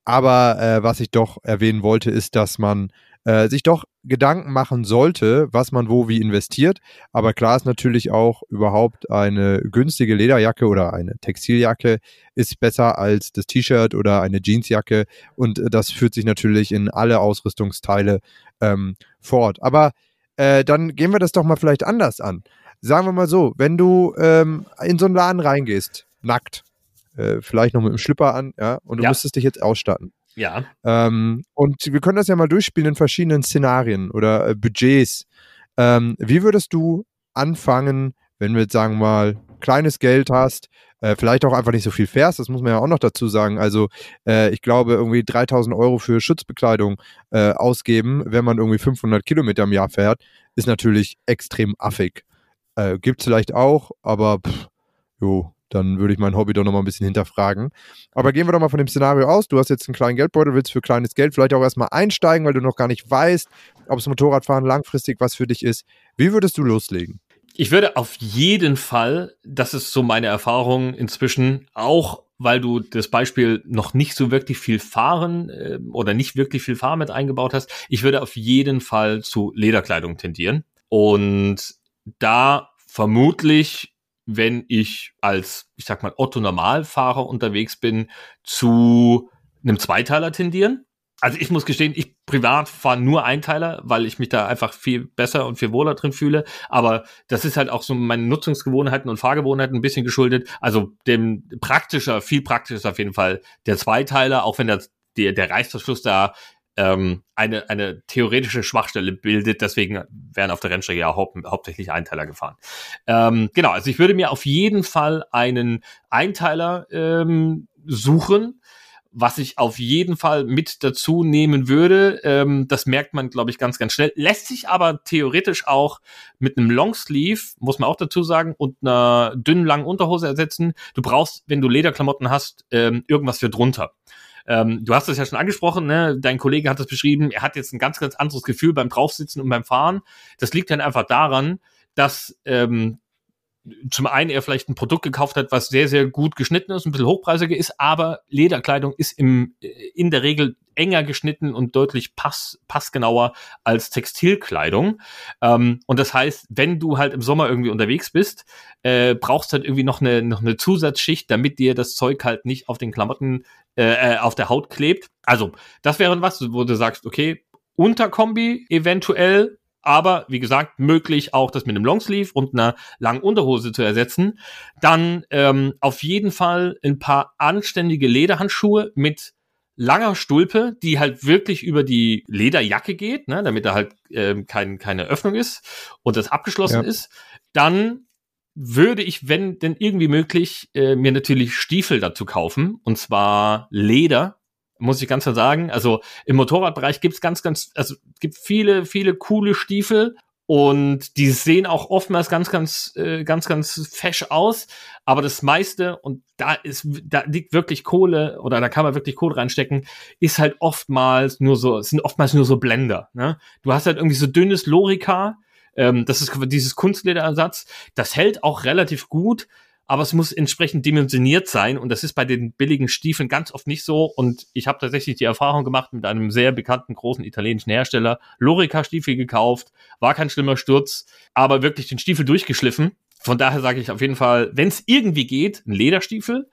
Aber äh, was ich doch erwähnen wollte, ist, dass man äh, sich doch Gedanken machen sollte, was man wo wie investiert. Aber klar ist natürlich auch, überhaupt eine günstige Lederjacke oder eine Textiljacke ist besser als das T-Shirt oder eine Jeansjacke. Und äh, das führt sich natürlich in alle Ausrüstungsteile ähm, fort. Aber äh, dann gehen wir das doch mal vielleicht anders an. Sagen wir mal so, wenn du ähm, in so einen Laden reingehst, nackt, äh, vielleicht noch mit dem Schlipper an, ja, und du Ja. müsstest dich jetzt ausstatten. Ja. Ähm, und wir können das ja mal durchspielen in verschiedenen Szenarien oder äh, Budgets. Ähm, wie würdest du anfangen, wenn du jetzt, sagen wir mal, kleines Geld hast, äh, vielleicht auch einfach nicht so viel fährst, das muss man ja auch noch dazu sagen. Also äh, ich glaube, irgendwie dreitausend Euro für Schutzbekleidung äh, ausgeben, wenn man irgendwie fünfhundert Kilometer im Jahr fährt, ist natürlich extrem affig. Äh, gibt's vielleicht auch, aber pff, jo, dann würde ich mein Hobby doch nochmal ein bisschen hinterfragen. Aber gehen wir doch mal von dem Szenario aus. Du hast jetzt einen kleinen Geldbeutel, willst für kleines Geld vielleicht auch erstmal einsteigen, weil du noch gar nicht weißt, ob das Motorradfahren langfristig was für dich ist. Wie würdest du loslegen? Ich würde auf jeden Fall, das ist so meine Erfahrung inzwischen, auch weil du das Beispiel noch nicht so wirklich viel Fahren äh, oder nicht wirklich viel Fahren mit eingebaut hast, ich würde auf jeden Fall zu Lederkleidung tendieren. Und da vermutlich, wenn ich als, ich sag mal, Otto-Normalfahrer unterwegs bin, zu einem Zweiteiler tendieren. Also ich muss gestehen, ich privat fahre nur Einteiler, weil ich mich da einfach viel besser und viel wohler drin fühle. Aber das ist halt auch so meinen Nutzungsgewohnheiten und Fahrgewohnheiten ein bisschen geschuldet. Also dem praktischer, viel praktischer ist auf jeden Fall der Zweiteiler, auch wenn der, der, der Reißverschluss da ähm, eine, eine theoretische Schwachstelle bildet. Deswegen werden auf der Rennstrecke ja hau- hauptsächlich Einteiler gefahren. Ähm, genau, also ich würde mir auf jeden Fall einen Einteiler ähm, suchen. Was ich auf jeden Fall mit dazu nehmen würde, ähm, das merkt man, glaube ich, ganz, ganz schnell. Lässt sich aber theoretisch auch mit einem Longsleeve, muss man auch dazu sagen, und einer dünnen, langen Unterhose ersetzen. Du brauchst, wenn du Lederklamotten hast, ähm, irgendwas für drunter. Ähm, du hast das ja schon angesprochen, ne? Dein Kollege hat das beschrieben, er hat jetzt ein ganz, ganz anderes Gefühl beim Draufsitzen und beim Fahren. Das liegt dann einfach daran, dass ähm, zum einen er vielleicht ein Produkt gekauft hat, was sehr, sehr gut geschnitten ist, ein bisschen hochpreisiger ist, aber Lederkleidung ist im, in der Regel enger geschnitten und deutlich pass, passgenauer als Textilkleidung. Ähm, und das heißt, wenn du halt im Sommer irgendwie unterwegs bist, äh, brauchst du halt irgendwie noch eine, noch eine Zusatzschicht, damit dir das Zeug halt nicht auf den Klamotten, äh, auf der Haut klebt. Also, das wäre was, wo du sagst, okay, Unterkombi eventuell, aber wie gesagt, möglich auch das mit einem Longsleeve und einer langen Unterhose zu ersetzen. Dann ähm, auf jeden Fall ein paar anständige Lederhandschuhe mit langer Stulpe, die halt wirklich über die Lederjacke geht, ne, damit da halt ähm, kein, keine Öffnung ist und das abgeschlossen ja. ist. Dann würde ich, wenn denn irgendwie möglich, äh, mir natürlich Stiefel dazu kaufen, und zwar Leder. Muss ich ganz klar sagen. Also im Motorradbereich gibt's ganz, ganz, also gibt viele, viele coole Stiefel und die sehen auch oftmals ganz, ganz, äh, ganz, ganz fesch aus. Aber das meiste, und da ist, da liegt wirklich Kohle oder da kann man wirklich Kohle reinstecken, ist halt oftmals nur so, es sind oftmals nur so Blender. Ne? Du hast halt irgendwie so dünnes Lorica. Ähm, das ist dieses Kunstlederersatz. Das hält auch relativ gut. Aber es muss entsprechend dimensioniert sein und das ist bei den billigen Stiefeln ganz oft nicht so. Und ich habe tatsächlich die Erfahrung gemacht mit einem sehr bekannten, großen italienischen Hersteller, Lorica-Stiefel gekauft, war kein schlimmer Sturz, aber wirklich den Stiefel durchgeschliffen. Von daher sage ich auf jeden Fall, wenn es irgendwie geht, ein Lederstiefel.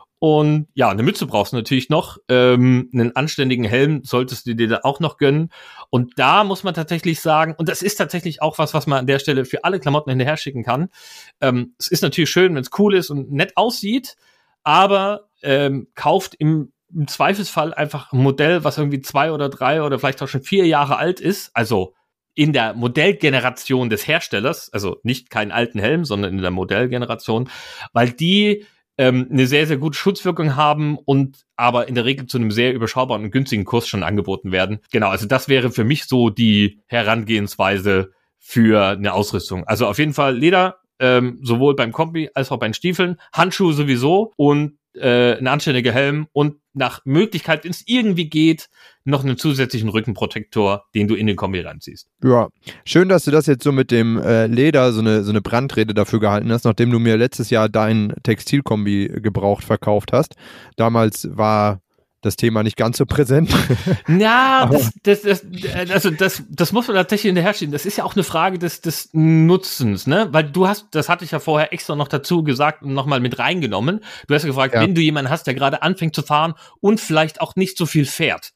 Und ja, eine Mütze brauchst du natürlich noch. Ähm, einen anständigen Helm solltest du dir da auch noch gönnen. Und da muss man tatsächlich sagen, und das ist tatsächlich auch was, was man an der Stelle für alle Klamotten hinterher schicken kann. Ähm, es ist natürlich schön, wenn es cool ist und nett aussieht, aber ähm, kauft im, im Zweifelsfall einfach ein Modell, was irgendwie zwei oder drei oder vielleicht auch schon vier Jahre alt ist. Also in der Modellgeneration des Herstellers, also nicht keinen alten Helm, sondern in der Modellgeneration, weil die ähm, eine sehr, sehr gute Schutzwirkung haben und aber in der Regel zu einem sehr überschaubaren und günstigen Kurs schon angeboten werden. Genau, also das wäre für mich so die Herangehensweise für eine Ausrüstung. Also auf jeden Fall Leder, ähm, sowohl beim Kombi als auch bei den Stiefeln, Handschuhe sowieso und äh, ein anständiger Helm und nach Möglichkeit, wenn es irgendwie geht, noch einen zusätzlichen Rückenprotektor, den du in den Kombi reinziehst. Ja, schön, dass du das jetzt so mit dem äh, Leder, so eine, so eine Brandrede dafür gehalten hast, nachdem du mir letztes Jahr dein Textilkombi gebraucht verkauft hast. Damals war das Thema nicht ganz so präsent. Ja, das, das, das, also das, das muss man tatsächlich hinterher stehen. Das ist ja auch eine Frage des, des Nutzens, ne? Weil du hast, das hatte ich ja vorher extra noch dazu gesagt und nochmal mit reingenommen. Du hast gefragt, ja. wenn du jemanden hast, der gerade anfängt zu fahren und vielleicht auch nicht so viel fährt,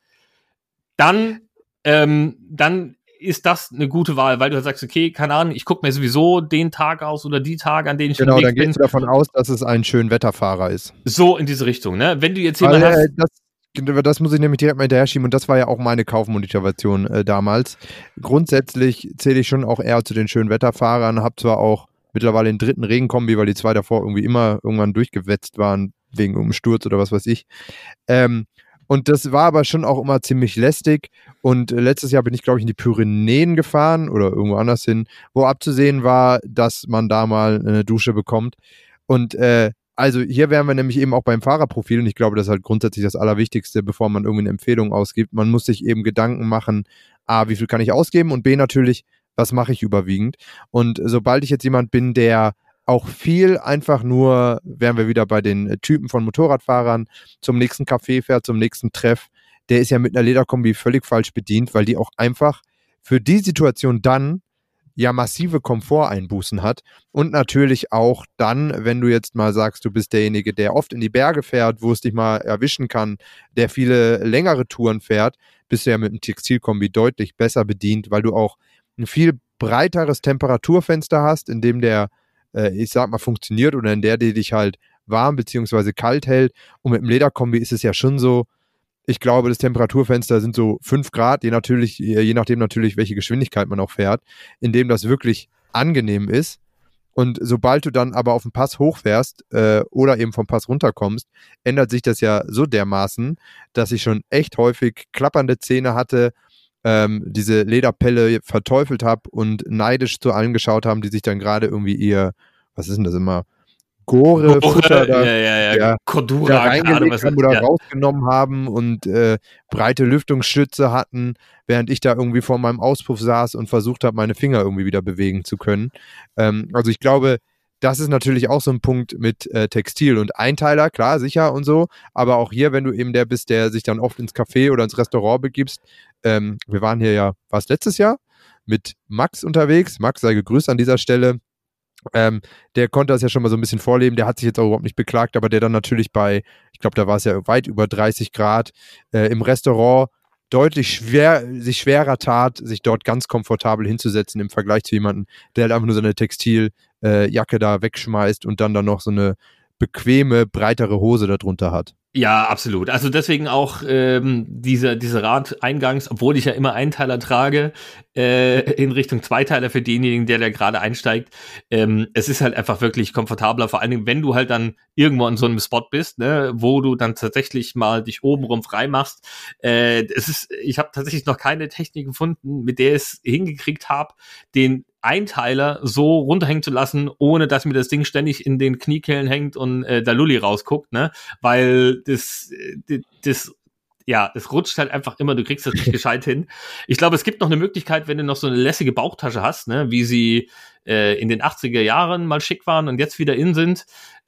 dann, ähm, dann ist das eine gute Wahl, weil du sagst, okay, keine Ahnung, ich gucke mir sowieso den Tag aus oder die Tage, an denen ich genau, unterwegs bin. Genau, dann gehst du davon aus, dass es ein Schönwetterfahrer ist. So in diese Richtung, ne? Wenn du jetzt jemanden hast... Das, das muss ich nämlich direkt mal hinterher schieben und das war ja auch meine Kaufmotivation äh, damals. Grundsätzlich zähle ich schon auch eher zu den Schönwetterfahrern, habe zwar auch mittlerweile den dritten Regenkombi, weil die zwei davor irgendwie immer irgendwann durchgewetzt waren, wegen irgendeinem Sturz oder was weiß ich. Ähm, Und das war aber schon auch immer ziemlich lästig. Und letztes Jahr bin ich, glaube ich, in die Pyrenäen gefahren oder irgendwo anders hin, wo abzusehen war, dass man da mal eine Dusche bekommt. Und äh, also hier wären wir nämlich eben auch beim Fahrerprofil. Und ich glaube, das ist halt grundsätzlich das Allerwichtigste, bevor man irgendwie eine Empfehlung ausgibt. Man muss sich eben Gedanken machen, A, wie viel kann ich ausgeben? Und B, natürlich, was mache ich überwiegend? Und sobald ich jetzt jemand bin, der auch viel einfach nur, wären wir wieder bei den Typen von Motorradfahrern, zum nächsten Café fährt, zum nächsten Treff, der ist ja mit einer Lederkombi völlig falsch bedient, weil die auch einfach für die Situation dann ja massive Komforteinbußen hat und natürlich auch dann, wenn du jetzt mal sagst, du bist derjenige, der oft in die Berge fährt, wo es dich mal erwischen kann, der viele längere Touren fährt, bist du ja mit einem Textilkombi deutlich besser bedient, weil du auch ein viel breiteres Temperaturfenster hast, in dem der ich sag mal, funktioniert oder in der, die dich halt warm bzw. kalt hält. Und mit dem Lederkombi ist es ja schon so, ich glaube, das Temperaturfenster sind so fünf Grad, je, natürlich, je nachdem natürlich, welche Geschwindigkeit man auch fährt, in dem das wirklich angenehm ist. Und sobald du dann aber auf den Pass hochfährst äh, oder eben vom Pass runterkommst, ändert sich das ja so dermaßen, dass ich schon echt häufig klappernde Zähne hatte, Ähm, diese Lederpelle verteufelt habe und neidisch zu allen geschaut haben, die sich dann gerade irgendwie ihr, was ist denn das immer, Gore-Futter da, ja, ja, ja. Ja, Cordura, da reingelegt was, haben oder ja. rausgenommen haben und äh, breite Lüftungsschütze hatten, während ich da irgendwie vor meinem Auspuff saß und versucht habe, meine Finger irgendwie wieder bewegen zu können. Ähm, also ich glaube, das ist natürlich auch so ein Punkt mit äh, Textil und Einteiler, klar, sicher und so, aber auch hier, wenn du eben der bist, der sich dann oft ins Café oder ins Restaurant begibst, ähm, wir waren hier ja, war es letztes Jahr, mit Max unterwegs, Max sei gegrüßt an dieser Stelle, ähm, der konnte das ja schon mal so ein bisschen vorleben, der hat sich jetzt auch überhaupt nicht beklagt, aber der dann natürlich bei, ich glaube, da war es ja weit über dreißig Grad, äh, im Restaurant deutlich schwer, sich schwerer tat, sich dort ganz komfortabel hinzusetzen im Vergleich zu jemandem, der halt einfach nur seine Textiljacke äh, da wegschmeißt und dann dann noch so eine bequeme, breitere Hose darunter hat. Ja, absolut. Also deswegen auch ähm, diese diese Rat eingangs, obwohl ich ja immer Einteiler trage, äh, in Richtung Zweiteiler für denjenigen, der da gerade einsteigt. Ähm, es ist halt einfach wirklich komfortabler, vor allen Dingen, wenn du halt dann irgendwo an so einem Spot bist, ne, wo du dann tatsächlich mal dich obenrum frei machst. Äh, es ist, ich habe tatsächlich noch keine Technik gefunden, mit der ich es hingekriegt habe, den Einteiler so runterhängen zu lassen, ohne dass mir das Ding ständig in den Kniekehlen hängt und äh, der Lulli rausguckt, ne? Weil das, das, das, ja, es rutscht halt einfach immer, du kriegst das nicht gescheit hin. Ich glaube, es gibt noch eine Möglichkeit, wenn du noch so eine lässige Bauchtasche hast, ne? Wie sie äh, in den achtziger Jahren mal schick waren und jetzt wieder in sind.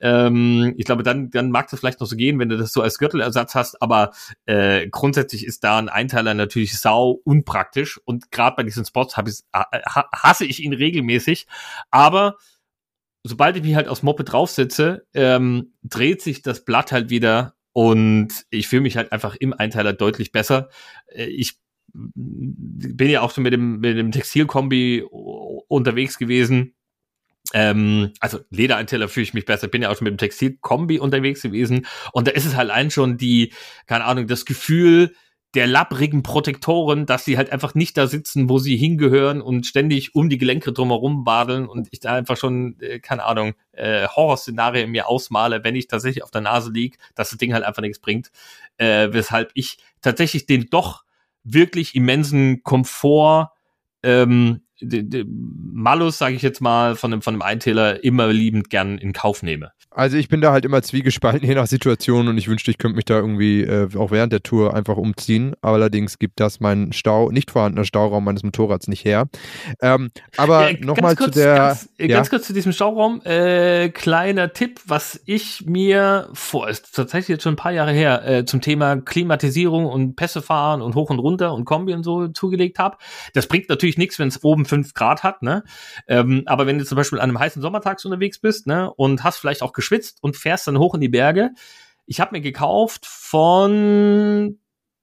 Ähm, ich glaube, dann, dann mag das vielleicht noch so gehen, wenn du das so als Gürtelersatz hast, aber äh, grundsätzlich ist da ein Einteiler natürlich sau unpraktisch und gerade bei diesen Spots hab ich, hasse ich ihn regelmäßig, aber sobald ich mich halt aufs Moped draufsetze, ähm, dreht sich das Blatt halt wieder und ich fühle mich halt einfach im Einteiler deutlich besser. Ich bin ja auch schon mit dem, mit dem Textilkombi unterwegs gewesen. Ähm, also Ledereinteiler fühle ich mich besser, bin ja auch schon mit dem Textilkombi unterwegs gewesen und da ist es halt allein schon die, keine Ahnung, das Gefühl der lapprigen Protektoren, dass sie halt einfach nicht da sitzen, wo sie hingehören und ständig um die Gelenke drumherum wadeln und ich da einfach schon, äh, keine Ahnung, äh, Horrorszenarien mir ausmale, wenn ich tatsächlich auf der Nase liege, dass das Ding halt einfach nichts bringt, äh, weshalb ich tatsächlich den doch wirklich immensen Komfort ähm, die, die Malus, sage ich jetzt mal, von einem, von einem Einteiler immer liebend gern in Kauf nehme. Also ich bin da halt immer zwiegespalten, je nach Situation, und ich wünschte, ich könnte mich da irgendwie äh, auch während der Tour einfach umziehen. Allerdings gibt das mein Stau, nicht vorhandener Stauraum meines Motorrads nicht her. Ähm, aber äh, nochmal zu der... Ganz, äh, ja? ganz kurz zu diesem Stauraum. Äh, kleiner Tipp, was ich mir vor, ist tatsächlich jetzt schon ein paar Jahre her, äh, zum Thema Klimatisierung und Pässe fahren und hoch und runter und Kombi und so zugelegt habe. Das bringt natürlich nichts, wenn es oben fünf Grad hat, ne? Ähm, aber wenn du zum Beispiel an einem heißen Sommertag unterwegs bist, ne, und hast vielleicht auch geschwitzt und fährst dann hoch in die Berge. Ich habe mir gekauft von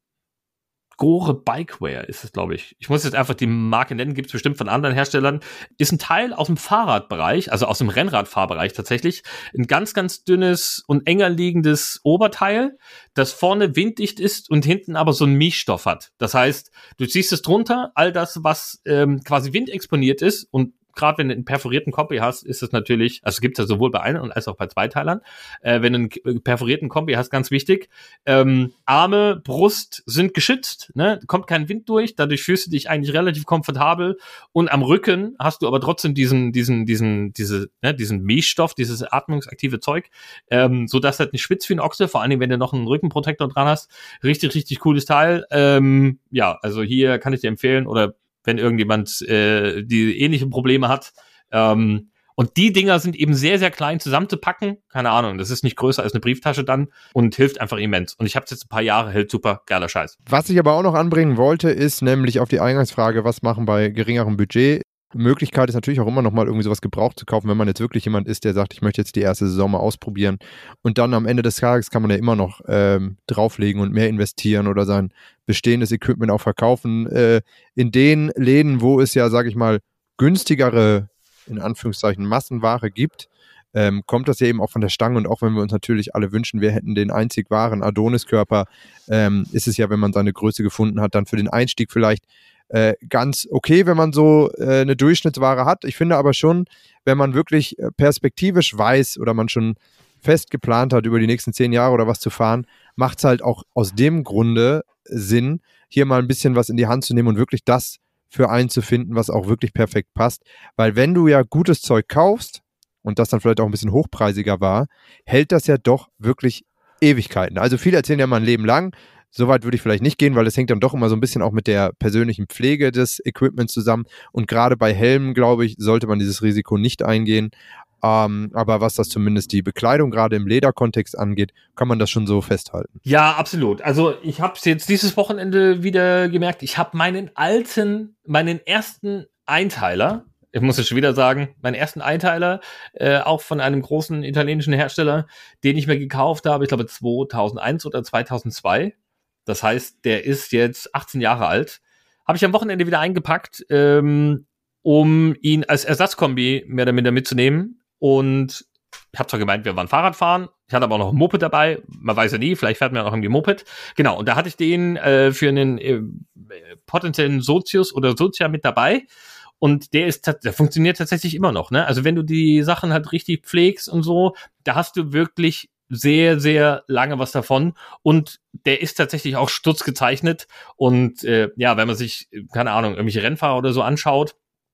Gore Bikeware ist es, glaube ich. Ich muss jetzt einfach die Marke nennen, gibt es bestimmt von anderen Herstellern. Ist ein Teil aus dem Fahrradbereich, also aus dem Rennradfahrbereich tatsächlich. Ein ganz, ganz dünnes und enger liegendes Oberteil, das vorne winddicht ist und hinten aber so einen Mischstoff hat. Das heißt, du ziehst es drunter, all das, was ähm, quasi windexponiert ist, und gerade wenn du einen perforierten Kombi hast, ist es natürlich, also gibt es ja sowohl bei Ein- als auch bei Zweiteilern, äh, wenn du einen perforierten Kombi hast, ganz wichtig, ähm, Arme, Brust sind geschützt, ne? Kommt kein Wind durch, dadurch fühlst du dich eigentlich relativ komfortabel, und am Rücken hast du aber trotzdem diesen, diesen, diesen, diese, ne, diesen Mischstoff, dieses atmungsaktive Zeug, ähm, so dass halt nicht schwitzt wie ein Ochse, vor allen Dingen, wenn du noch einen Rückenprotektor dran hast. Richtig, richtig cooles Teil. Ähm, ja, also hier kann ich dir empfehlen, oder wenn irgendjemand äh, die ähnlichen Probleme hat. Ähm, und die Dinger sind eben sehr, sehr klein zusammenzupacken. Keine Ahnung, das ist nicht größer als eine Brieftasche dann und hilft einfach immens. Und ich habe es jetzt ein paar Jahre, hält super, geiler Scheiß. Was ich aber auch noch anbringen wollte, ist nämlich auf die Eingangsfrage, was machen bei geringerem Budget. Möglichkeit ist natürlich auch immer noch mal irgendwie sowas gebraucht zu kaufen, wenn man jetzt wirklich jemand ist, der sagt, ich möchte jetzt die erste Saison mal ausprobieren, und dann am Ende des Tages kann man ja immer noch ähm, drauflegen und mehr investieren oder sein bestehendes Equipment auch verkaufen. Äh, in den Läden, wo es ja, sage ich mal, günstigere, in Anführungszeichen, Massenware gibt, ähm, kommt das ja eben auch von der Stange, und auch wenn wir uns natürlich alle wünschen, wir hätten den einzig wahren Adoniskörper, ähm, ist es ja, wenn man seine Größe gefunden hat, dann für den Einstieg vielleicht Äh, ganz okay, wenn man so äh, eine Durchschnittsware hat. Ich finde aber schon, wenn man wirklich perspektivisch weiß oder man schon fest geplant hat, über die nächsten zehn Jahre oder was zu fahren, macht es halt auch aus dem Grunde Sinn, hier mal ein bisschen was in die Hand zu nehmen und wirklich das für einen zu finden, was auch wirklich perfekt passt. Weil wenn du ja gutes Zeug kaufst und das dann vielleicht auch ein bisschen hochpreisiger war, hält das ja doch wirklich Ewigkeiten. Also viele erzählen ja mal ein Leben lang. Soweit würde ich vielleicht nicht gehen, weil es hängt dann doch immer so ein bisschen auch mit der persönlichen Pflege des Equipments zusammen. Und gerade bei Helmen, glaube ich, sollte man dieses Risiko nicht eingehen. Ähm, aber was das zumindest die Bekleidung gerade im Lederkontext angeht, kann man das schon so festhalten. Ja, absolut. Also ich habe es jetzt dieses Wochenende wieder gemerkt. Ich habe meinen alten, meinen ersten Einteiler, ich muss es schon wieder sagen, meinen ersten Einteiler, äh, auch von einem großen italienischen Hersteller, den ich mir gekauft habe, ich glaube zweitausendeins oder zweitausendzwei. Das heißt, der ist jetzt achtzehn Jahre alt. Habe ich am Wochenende wieder eingepackt, ähm, um ihn als Ersatzkombi mehr oder minder mitzunehmen. Und ich habe zwar gemeint, wir waren Fahrradfahren, ich hatte aber auch noch ein Moped dabei. Man weiß ja nie, vielleicht fährt man auch irgendwie Moped. Genau, und da hatte ich den äh, für einen äh, potenziellen Sozius oder Sozia mit dabei. Und der ist, der funktioniert tatsächlich immer noch, ne? Also wenn du die Sachen halt richtig pflegst und so, da hast du wirklich sehr, sehr lange was davon, und der ist tatsächlich auch stutzgezeichnet, und äh, ja, wenn man sich, keine Ahnung, irgendwelche Rennfahrer oder so anschaut,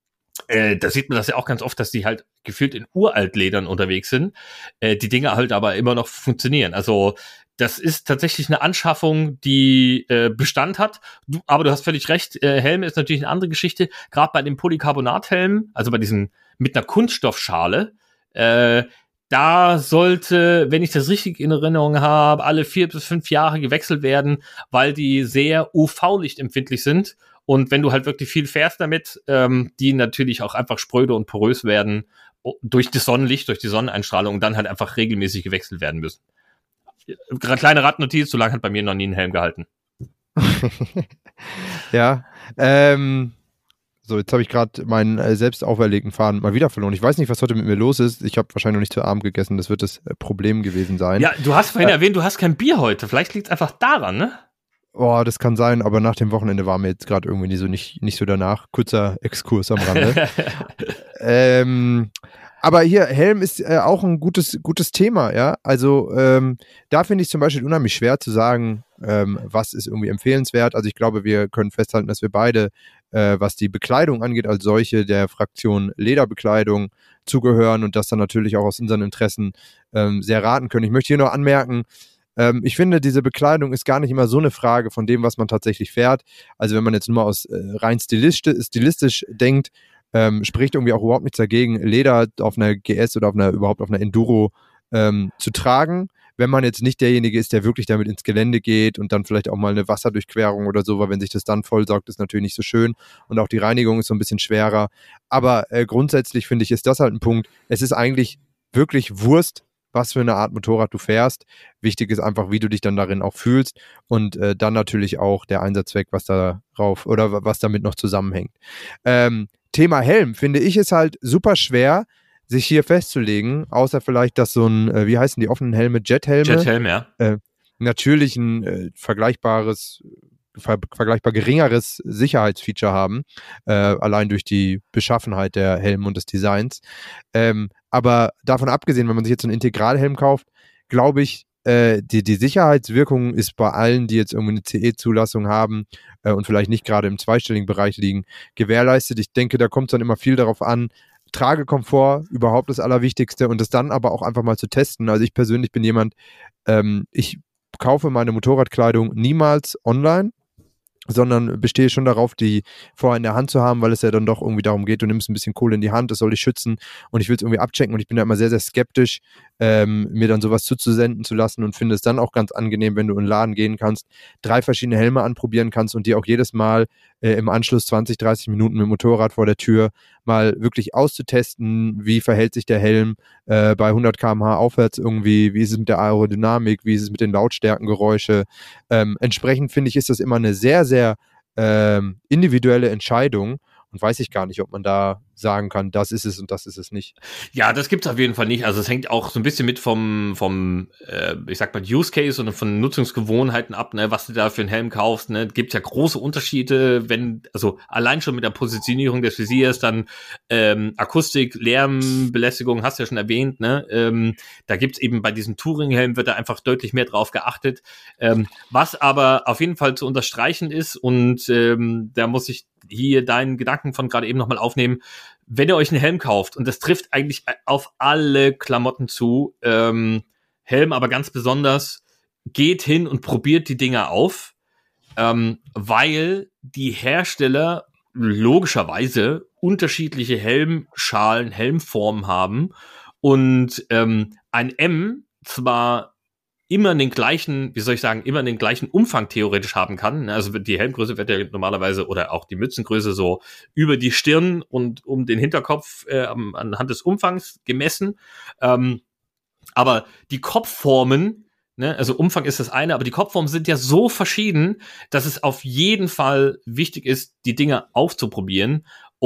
äh, da sieht man das ja auch ganz oft, dass die halt gefühlt in Uraltledern unterwegs sind, äh, die Dinge halt aber immer noch funktionieren. Also das ist tatsächlich eine Anschaffung, die äh, Bestand hat. Du, aber du hast völlig recht, äh, Helme ist natürlich eine andere Geschichte. Gerade bei dem Polycarbonathelm, also bei diesen mit einer Kunststoffschale, äh, da sollte, wenn ich das richtig in Erinnerung habe, alle vier bis fünf Jahre gewechselt werden, weil die sehr U V-lichtempfindlich sind. Und wenn du halt wirklich viel fährst damit, ähm, die natürlich auch einfach spröde und porös werden durch das Sonnenlicht, durch die Sonneneinstrahlung, und dann halt einfach regelmäßig gewechselt werden müssen. Kleine Radnotiz, so lange hat bei mir noch nie ein Helm gehalten. Ja, ähm, so, jetzt habe ich gerade meinen äh, selbst auferlegten Faden mal wieder verloren. Ich weiß nicht, was heute mit mir los ist. Ich habe wahrscheinlich noch nicht zu Abend gegessen. Das wird das äh, Problem gewesen sein. Ja, du hast vorhin äh, erwähnt, du hast kein Bier heute. Vielleicht liegt es einfach daran, ne? Oh, das kann sein, aber nach dem Wochenende war mir jetzt gerade irgendwie so nicht, nicht so danach. Kurzer Exkurs am Rande. ähm, aber hier, Helm ist äh, auch ein gutes, gutes Thema, ja. Also ähm, da finde ich zum Beispiel unheimlich schwer zu sagen, ähm, was ist irgendwie empfehlenswert. Also ich glaube, wir können festhalten, dass wir beide äh, was die Bekleidung angeht, als solche der Fraktion Lederbekleidung zugehören und das dann natürlich auch aus unseren Interessen ähm, sehr raten können. Ich möchte hier noch anmerken, ähm, ich finde, diese Bekleidung ist gar nicht immer so eine Frage von dem, was man tatsächlich fährt. Also wenn man jetzt nur mal aus äh, rein stilistisch, stilistisch denkt, ähm, spricht irgendwie auch überhaupt nichts dagegen, Leder auf einer G S oder auf einer überhaupt auf einer Enduro ähm, zu tragen, wenn man jetzt nicht derjenige ist, der wirklich damit ins Gelände geht und dann vielleicht auch mal eine Wasserdurchquerung oder so, weil wenn sich das dann vollsaugt, ist natürlich nicht so schön und auch die Reinigung ist so ein bisschen schwerer. Aber äh, grundsätzlich finde ich, ist das halt ein Punkt. Es ist eigentlich wirklich Wurst, was für eine Art Motorrad du fährst. Wichtig ist einfach, wie du dich dann darin auch fühlst und äh, dann natürlich auch der Einsatzzweck, was darauf oder was damit noch zusammenhängt. Ähm, Thema Helm, finde ich, ist halt super schwer, sich hier festzulegen, außer vielleicht, dass so ein, äh, wie heißen die offenen Helme, Jethelme? Jethelm, ja. Äh, natürlich ein äh, vergleichbares, ver vergleichbar geringeres Sicherheitsfeature haben, äh, allein durch die Beschaffenheit der Helme und des Designs. Ähm, aber davon abgesehen, wenn man sich jetzt einen Integralhelm kauft, glaube ich, äh, die, die Sicherheitswirkung ist bei allen, die jetzt irgendwie eine C E-Zulassung haben äh, und vielleicht nicht gerade im zweistelligen Bereich liegen, gewährleistet. Ich denke, da kommt es dann immer viel darauf an, Tragekomfort überhaupt das Allerwichtigste und das dann aber auch einfach mal zu testen. Also ich persönlich bin jemand, ähm, ich kaufe meine Motorradkleidung niemals online, sondern bestehe schon darauf, die vorher in der Hand zu haben, weil es ja dann doch irgendwie darum geht, du nimmst ein bisschen Kohle in die Hand, das soll dich schützen und ich will es irgendwie abchecken und ich bin da immer sehr, sehr skeptisch, ähm, mir dann sowas zuzusenden zu lassen und finde es dann auch ganz angenehm, wenn du in den Laden gehen kannst, drei verschiedene Helme anprobieren kannst und dir auch jedes Mal äh, im Anschluss zwanzig, dreißig Minuten mit dem Motorrad vor der Tür mal wirklich auszutesten, wie verhält sich der Helm äh, bei hundert Kilometer pro Stunde aufwärts irgendwie, wie ist es mit der Aerodynamik, wie ist es mit den Lautstärkengeräusche. Ähm, entsprechend finde ich, ist das immer eine sehr, sehr ähm, individuelle Entscheidung und weiß ich gar nicht, ob man da sagen kann, das ist es und das ist es nicht. Ja, das gibt's auf jeden Fall nicht. Also es hängt auch so ein bisschen mit vom, vom äh, ich sag mal, Use Case und von Nutzungsgewohnheiten ab, ne, was du da für einen Helm kaufst. Ne, gibt's ja große Unterschiede, wenn, also allein schon mit der Positionierung des Visiers, dann ähm, Akustik, Lärmbelästigung, hast du ja schon erwähnt, ne, ähm, da gibt's eben bei diesem Touring-Helm wird da einfach deutlich mehr drauf geachtet. Ähm, was aber auf jeden Fall zu unterstreichen ist und ähm, da muss ich hier deinen Gedanken von gerade eben nochmal aufnehmen, wenn ihr euch einen Helm kauft, und das trifft eigentlich auf alle Klamotten zu, ähm, Helm aber ganz besonders, geht hin und probiert die Dinger auf, ähm, weil die Hersteller logischerweise unterschiedliche Helmschalen, Helmformen haben und ähm, ein M zwar immer den gleichen, wie soll ich sagen, immer den gleichen Umfang theoretisch haben kann. Also die Helmgröße wird ja normalerweise oder auch die Mützengröße so über die Stirn und um den Hinterkopf äh, anhand des Umfangs gemessen. Ähm, aber die Kopfformen, ne, also Umfang ist das eine, aber die Kopfformen sind ja so verschieden, dass es auf jeden Fall wichtig ist, die Dinge aufzuprobieren.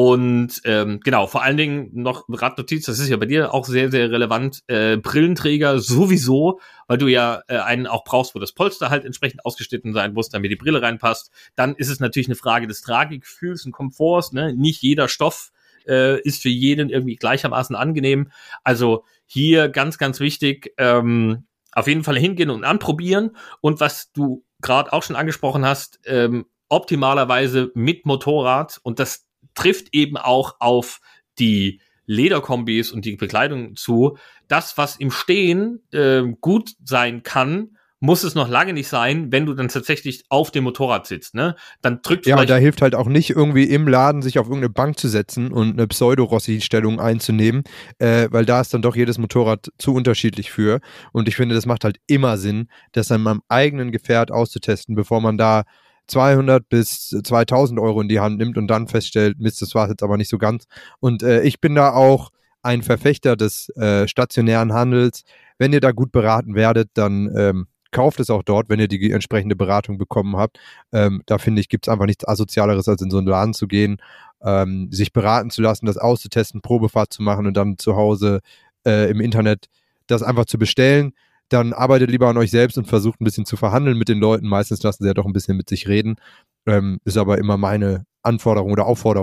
Und ähm, genau, vor allen Dingen noch Radnotiz, das ist ja bei dir auch sehr, sehr relevant, äh, Brillenträger sowieso, weil du ja äh, einen auch brauchst, wo das Polster halt entsprechend ausgeschnitten sein muss, damit die Brille reinpasst. Dann ist es natürlich eine Frage des Tragegefühls und Komforts, ne? Nicht jeder Stoff äh, ist für jeden irgendwie gleichermaßen angenehm. Also hier ganz, ganz wichtig, ähm, auf jeden Fall hingehen und anprobieren. Und was du gerade auch schon angesprochen hast, ähm, optimalerweise mit Motorrad, und das trifft eben auch auf die Lederkombis und die Bekleidung zu. Das, was im Stehen äh, gut sein kann, muss es noch lange nicht sein, wenn du dann tatsächlich auf dem Motorrad sitzt, ne? Dann drückt ja, und da hilft halt auch nicht irgendwie im Laden sich auf irgendeine Bank zu setzen und eine Pseudo-Rossi-Stellung einzunehmen, äh, weil da ist dann doch jedes Motorrad zu unterschiedlich für. Und ich finde, das macht halt immer Sinn, das dann am eigenen Gefährt auszutesten, bevor man da zweihundert bis zweitausend Euro in die Hand nimmt und dann feststellt, Mist, das war jetzt aber nicht so ganz. Und äh, ich bin da auch ein Verfechter des äh, stationären Handels. Wenn ihr da gut beraten werdet, dann ähm, kauft es auch dort, wenn ihr die entsprechende Beratung bekommen habt. Ähm, da finde ich, gibt es einfach nichts Asozialeres, als in so einen Laden zu gehen, ähm, sich beraten zu lassen, das auszutesten, Probefahrt zu machen und dann zu Hause äh, im Internet das einfach zu bestellen. Dann arbeitet lieber an euch selbst und versucht ein bisschen zu verhandeln mit den Leuten. Meistens lassen sie ja doch ein bisschen mit sich reden. Ähm, ist aber immer meine Anforderung oder Aufforderung.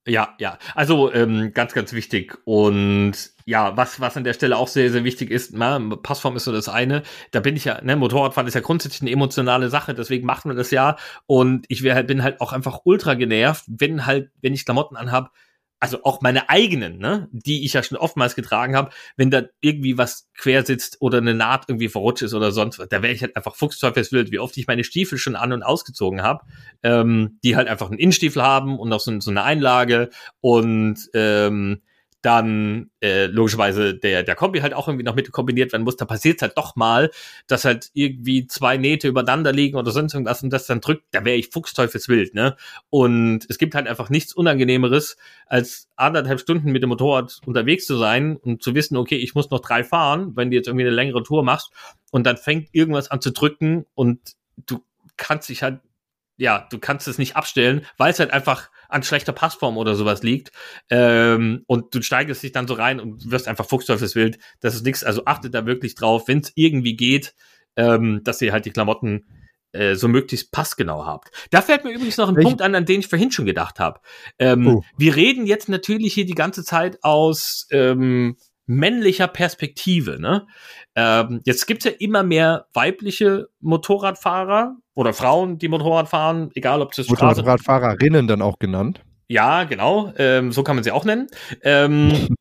Ja, ja. Also ähm, ganz, ganz wichtig. Und ja, was was an der Stelle auch sehr, sehr wichtig ist, na, Passform ist so das eine. Da bin ich ja, ne, Motorradfahren ist ja grundsätzlich eine emotionale Sache, deswegen machen wir das ja. Und ich wär, halt, bin halt auch einfach ultra genervt, wenn halt, wenn ich Klamotten anhab, also auch meine eigenen, ne, die ich ja schon oftmals getragen habe, wenn da irgendwie was quer sitzt oder eine Naht irgendwie verrutscht ist oder sonst was, da wäre ich halt einfach fuchsteufelswild, wie oft ich meine Stiefel schon an- und ausgezogen habe, ähm, die halt einfach einen Innenstiefel haben und noch so, so eine Einlage und ähm, dann äh, logischerweise der der Kombi halt auch irgendwie noch mit kombiniert werden muss, da passiert halt doch mal, dass halt irgendwie zwei Nähte übereinander liegen oder sonst irgendwas und das dann drückt, da wäre ich fuchsteufelswild, ne? Und es gibt halt einfach nichts Unangenehmeres, als anderthalb Stunden mit dem Motorrad unterwegs zu sein und zu wissen, okay, ich muss noch drei fahren, wenn du jetzt irgendwie eine längere Tour machst und dann fängt irgendwas an zu drücken und du kannst dich halt, ja, du kannst es nicht abstellen, weil es halt einfach an schlechter Passform oder sowas liegt. Ähm, und du steigst dich dann so rein und wirst einfach fuchsteufelswild. Das ist nichts, also achtet da wirklich drauf, wenn es irgendwie geht, ähm, dass ihr halt die Klamotten äh, so möglichst passgenau habt. Da fällt mir übrigens noch ein Welch- Punkt an, an den ich vorhin schon gedacht habe. Ähm, Oh. Wir reden jetzt natürlich hier die ganze Zeit aus ähm, männlicher Perspektive, ne? Ähm, jetzt gibt's ja immer mehr weibliche Motorradfahrer oder Frauen, die Motorrad fahren, egal ob es Straße. Motorradfahrerinnen dann auch genannt. Ja, genau, ähm, so kann man sie auch nennen. Ähm,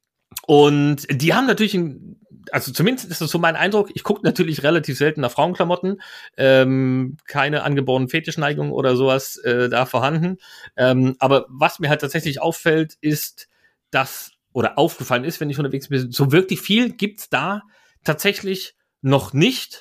und die haben natürlich, ein, also zumindest ist das so mein Eindruck, ich gucke natürlich relativ selten nach Frauenklamotten, ähm, keine angeborenen Fetischneigungen oder sowas äh, da vorhanden. Ähm, aber was mir halt tatsächlich auffällt, ist, dass, oder aufgefallen ist, wenn ich unterwegs bin, so wirklich viel gibt's da tatsächlich noch nicht.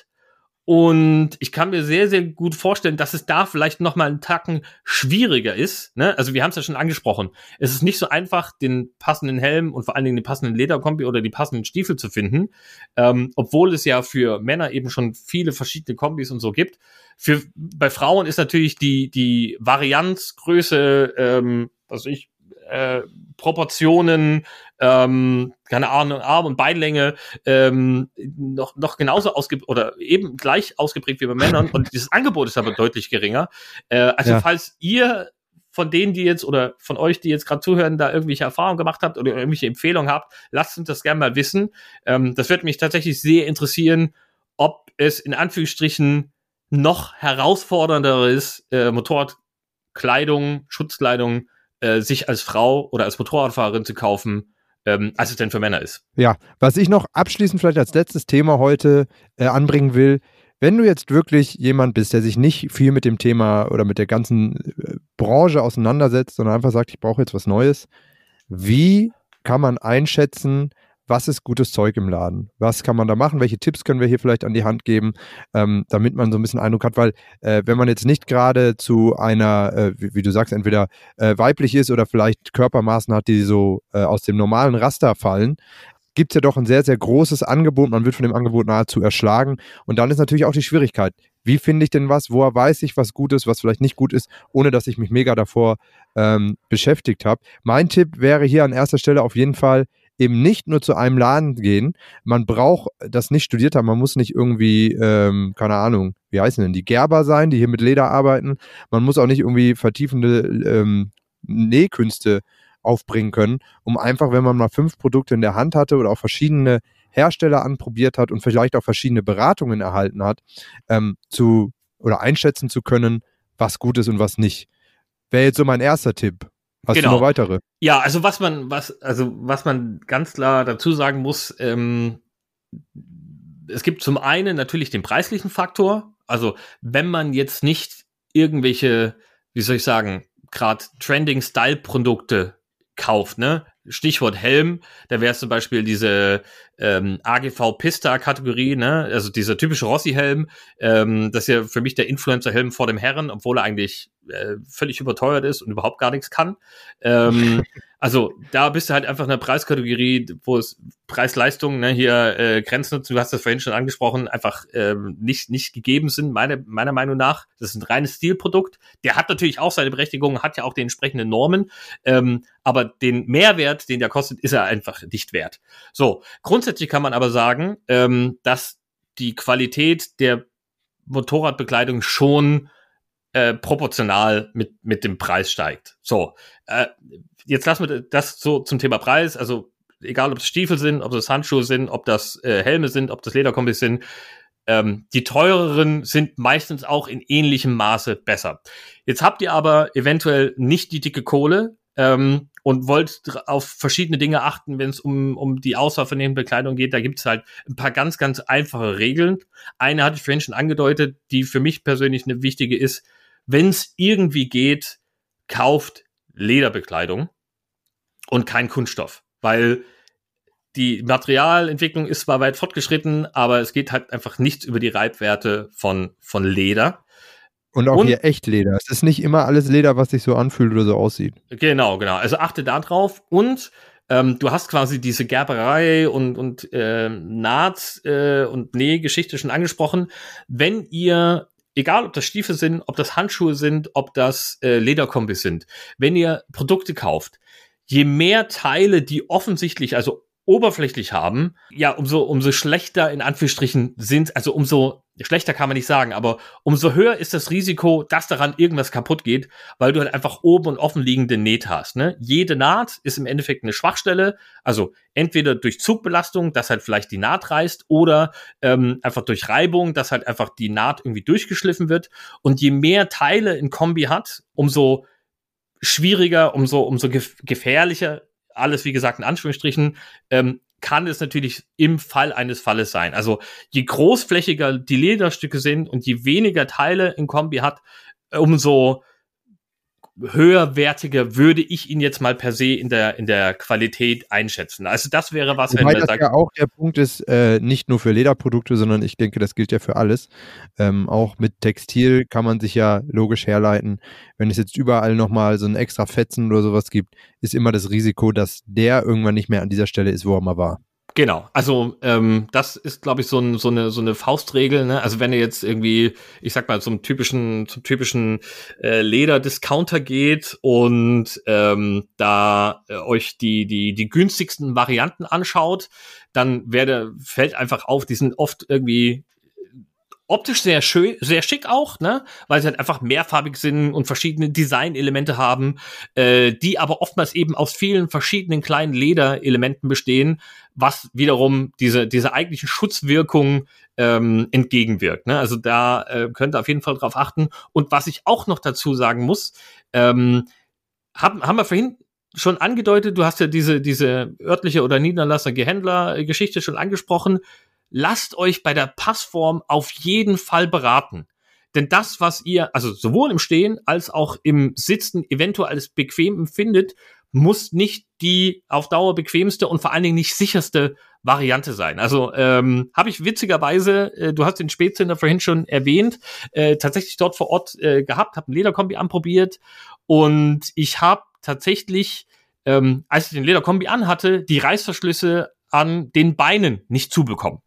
Und ich kann mir sehr, sehr gut vorstellen, dass es da vielleicht noch mal einen Tacken schwieriger ist. Ne? Also wir haben es ja schon angesprochen. Es ist nicht so einfach, den passenden Helm und vor allen Dingen den passenden Lederkombi oder die passenden Stiefel zu finden. Ähm, obwohl es ja für Männer eben schon viele verschiedene Kombis und so gibt. Für, bei Frauen ist natürlich die, die Varianz, Größe, ähm, was weiß ich, äh, Proportionen, ähm, keine Ahnung, Arm- und Beinlänge ähm, noch noch genauso ausgeprägt oder eben gleich ausgeprägt wie bei Männern und dieses Angebot ist aber deutlich geringer. Äh, also Ja. falls ihr von denen, die jetzt oder von euch, die jetzt gerade zuhören, da irgendwelche Erfahrungen gemacht habt oder irgendwelche Empfehlungen habt, lasst uns das gerne mal wissen. Ähm, das würde mich tatsächlich sehr interessieren, ob es in Anführungsstrichen noch herausfordernder ist, äh, Motorradkleidung, Schutzkleidung äh, sich als Frau oder als Motorradfahrerin zu kaufen, ähm, als es denn für Männer ist. Ja, was ich noch abschließend vielleicht als letztes Thema heute äh, anbringen will, wenn du jetzt wirklich jemand bist, der sich nicht viel mit dem Thema oder mit der ganzen äh, Branche auseinandersetzt, sondern einfach sagt, ich brauche jetzt was Neues, wie kann man einschätzen, was ist gutes Zeug im Laden? Was kann man da machen? Welche Tipps können wir hier vielleicht an die Hand geben, ähm, damit man so ein bisschen Eindruck hat? Weil äh, wenn man jetzt nicht gerade zu einer, äh, wie, wie du sagst, entweder äh, weiblich ist oder vielleicht Körpermaßen hat, die so äh, aus dem normalen Raster fallen, gibt es ja doch ein sehr, sehr großes Angebot. Man wird von dem Angebot nahezu erschlagen. Und dann ist natürlich auch die Schwierigkeit, wie finde ich denn was, woher weiß ich, was gut ist, was vielleicht nicht gut ist, ohne dass ich mich mega davor ähm, beschäftigt habe. Mein Tipp wäre hier an erster Stelle auf jeden Fall, eben nicht nur zu einem Laden gehen. Man braucht das nicht studiert haben. Man muss nicht irgendwie, ähm, keine Ahnung, wie heißen denn die, Gerber sein, die hier mit Leder arbeiten. Man muss auch nicht irgendwie vertiefende ähm, Nähkünste aufbringen können, um einfach, wenn man mal fünf Produkte in der Hand hatte oder auch verschiedene Hersteller anprobiert hat und vielleicht auch verschiedene Beratungen erhalten hat, ähm, zu oder einschätzen zu können, was gut ist und was nicht. Wäre jetzt so mein erster Tipp. Hast Genau. du noch weitere? Ja, also was man, was, also was man ganz klar dazu sagen muss, ähm, es gibt zum einen natürlich den preislichen Faktor. Also wenn man jetzt nicht irgendwelche, wie soll ich sagen, gerade Trending-Style-Produkte kauft, ne? Stichwort Helm, da wäre es zum Beispiel diese ähm, A G V-Pista-Kategorie, ne? Also dieser typische Rossi-Helm, ähm, das ist ja für mich der Influencer-Helm vor dem Herren, obwohl er eigentlich äh, völlig überteuert ist und überhaupt gar nichts kann. Ähm, also da bist du halt einfach in einer Preiskategorie, wo es Preis-Leistung, ne, hier äh, Grenzen, du hast das vorhin schon angesprochen, einfach ähm, nicht nicht gegeben sind, meine, meiner Meinung nach. Das ist ein reines Stilprodukt. Der hat natürlich auch seine Berechtigung, hat ja auch die entsprechenden Normen, ähm, aber den Mehrwert, den der kostet, ist er einfach nicht wert. So, grundsätzlich kann man aber sagen, ähm, dass die Qualität der Motorradbekleidung schon äh, proportional mit, mit dem Preis steigt. So, äh, jetzt lassen wir das so zum Thema Preis, also egal ob es Stiefel sind, ob das Handschuhe sind, ob das äh, Helme sind, ob das Lederkombis sind, ähm, die teureren sind meistens auch in ähnlichem Maße besser. Jetzt habt ihr aber eventuell nicht die dicke Kohle ähm, und wollt auf verschiedene Dinge achten, wenn es um, um die Auswahl von den Bekleidung geht. Da gibt es halt ein paar ganz, ganz einfache Regeln. Eine hatte ich vorhin schon angedeutet, die für mich persönlich eine wichtige ist. Wenn es irgendwie geht, kauft Lederbekleidung und kein Kunststoff, weil die Materialentwicklung ist zwar weit fortgeschritten, aber es geht halt einfach nichts über die Reibwerte von, von Leder. Und auch und, hier echt Leder. Es ist nicht immer alles Leder, was sich so anfühlt oder so aussieht. Genau, genau. Also achte da drauf. Und ähm, du hast quasi diese Gerberei und, und äh, Naht- äh, und Nähgeschichte schon angesprochen. Wenn ihr, egal ob das Stiefel sind, ob das Handschuhe sind, ob das äh, Lederkombis sind, wenn ihr Produkte kauft, je mehr Teile, die offensichtlich, also oberflächlich haben, ja, umso, umso schlechter in Anführungsstrichen sind, also umso schlechter kann man nicht sagen, aber umso höher ist das Risiko, dass daran irgendwas kaputt geht, weil du halt einfach oben und offen liegende Nähte hast, ne? Jede Naht ist im Endeffekt eine Schwachstelle, also entweder durch Zugbelastung, dass halt vielleicht die Naht reißt, oder ähm, einfach durch Reibung, dass halt einfach die Naht irgendwie durchgeschliffen wird, und je mehr Teile ein Kombi hat, umso schwieriger, umso, umso gef- gefährlicher, alles wie gesagt in Anführungsstrichen, ähm, kann es natürlich im Fall eines Falles sein. Also je großflächiger die Lederstücke sind und je weniger Teile ein Kombi hat, umso höherwertiger würde ich ihn jetzt mal per se in der in der Qualität einschätzen. Also das wäre was, Wobei wenn man das sagt, ja auch der Punkt ist, äh, nicht nur für Lederprodukte, sondern ich denke, das gilt ja für alles. Ähm, auch mit Textil kann man sich ja logisch herleiten. Wenn es jetzt überall nochmal so ein extra Fetzen oder sowas gibt, ist immer das Risiko, dass der irgendwann nicht mehr an dieser Stelle ist, wo er mal war. Genau, also ähm, das ist, glaube ich, so, ein, so eine so eine Faustregel. Ne? Also wenn ihr jetzt irgendwie, ich sag mal, zum typischen zum typischen äh, Leder-Discounter geht und ähm, da äh, euch die die die günstigsten Varianten anschaut, dann werde fällt einfach auf, die sind oft irgendwie optisch sehr schön, sehr schick auch, ne, weil sie halt einfach mehrfarbig sind und verschiedene Designelemente haben, äh, die aber oftmals eben aus vielen verschiedenen kleinen Lederelementen bestehen, was wiederum diese diese eigentlichen Schutzwirkung ähm, entgegenwirkt, ne? Also da äh, könnt ihr auf jeden Fall drauf achten. Und was ich auch noch dazu sagen muss, ähm, haben haben wir vorhin schon angedeutet, du hast ja diese diese örtliche oder niederlassige Händler-Geschichte schon angesprochen. Lasst euch bei der Passform auf jeden Fall beraten. Denn das, was ihr, also sowohl im Stehen als auch im Sitzen eventuell als bequem empfindet, muss nicht die auf Dauer bequemste und vor allen Dingen nicht sicherste Variante sein. Also ähm, habe ich witzigerweise, äh, du hast den Spätzünder vorhin schon erwähnt, äh, tatsächlich dort vor Ort äh, gehabt, habe ein Lederkombi anprobiert und ich habe tatsächlich, ähm, als ich den Lederkombi anhatte, die Reißverschlüsse an den Beinen nicht zubekommen.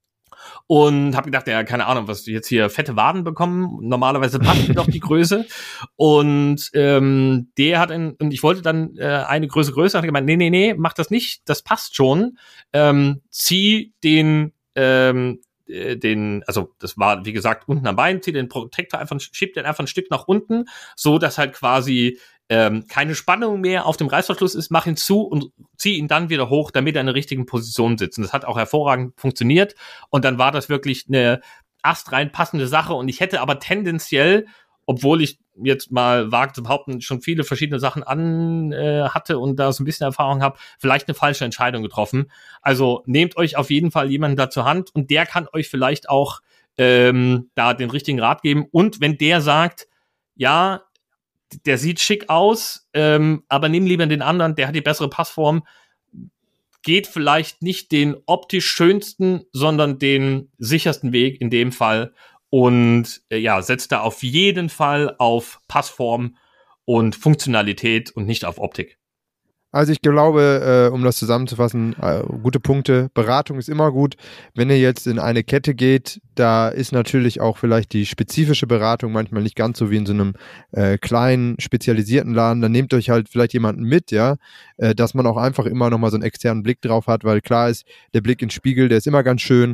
Und habe gedacht, ja, keine Ahnung, was jetzt hier fette Waden bekommen. Normalerweise passt mir doch die Größe. Und ähm, der hat ein, und ich wollte dann äh, eine Größe größer, hat gemeint, nee, nee, nee, mach das nicht, das passt schon. Ähm, zieh den, ähm, äh, den, also das war, wie gesagt, unten am Bein, zieh den Protektor einfach, schiebt den einfach ein Stück nach unten, so dass halt quasi ähm, keine Spannung mehr auf dem Reißverschluss ist, mach ihn zu und zieh ihn dann wieder hoch, damit er in der richtigen Position sitzt. Und das hat auch hervorragend funktioniert. Und dann war das wirklich eine astrein passende Sache. Und ich hätte aber tendenziell, obwohl ich jetzt mal wage zu behaupten, schon viele verschiedene Sachen an äh, hatte und da so ein bisschen Erfahrung habe, vielleicht eine falsche Entscheidung getroffen. Also nehmt euch auf jeden Fall jemanden da zur Hand und der kann euch vielleicht auch ähm, da den richtigen Rat geben. Und wenn der sagt, ja, der sieht schick aus, ähm, aber nimm lieber den anderen, der hat die bessere Passform, geht vielleicht nicht den optisch schönsten, sondern den sichersten Weg in dem Fall und äh, ja, setzt da auf jeden Fall auf Passform und Funktionalität und nicht auf Optik. Also ich glaube, äh, um das zusammenzufassen, äh, gute Punkte. Beratung ist immer gut. Wenn ihr jetzt in eine Kette geht, da ist natürlich auch vielleicht die spezifische Beratung manchmal nicht ganz so wie in so einem äh, kleinen, spezialisierten Laden. Dann nehmt euch halt vielleicht jemanden mit, ja, äh, dass man auch einfach immer nochmal so einen externen Blick drauf hat, weil klar ist, der Blick ins Spiegel, der ist immer ganz schön,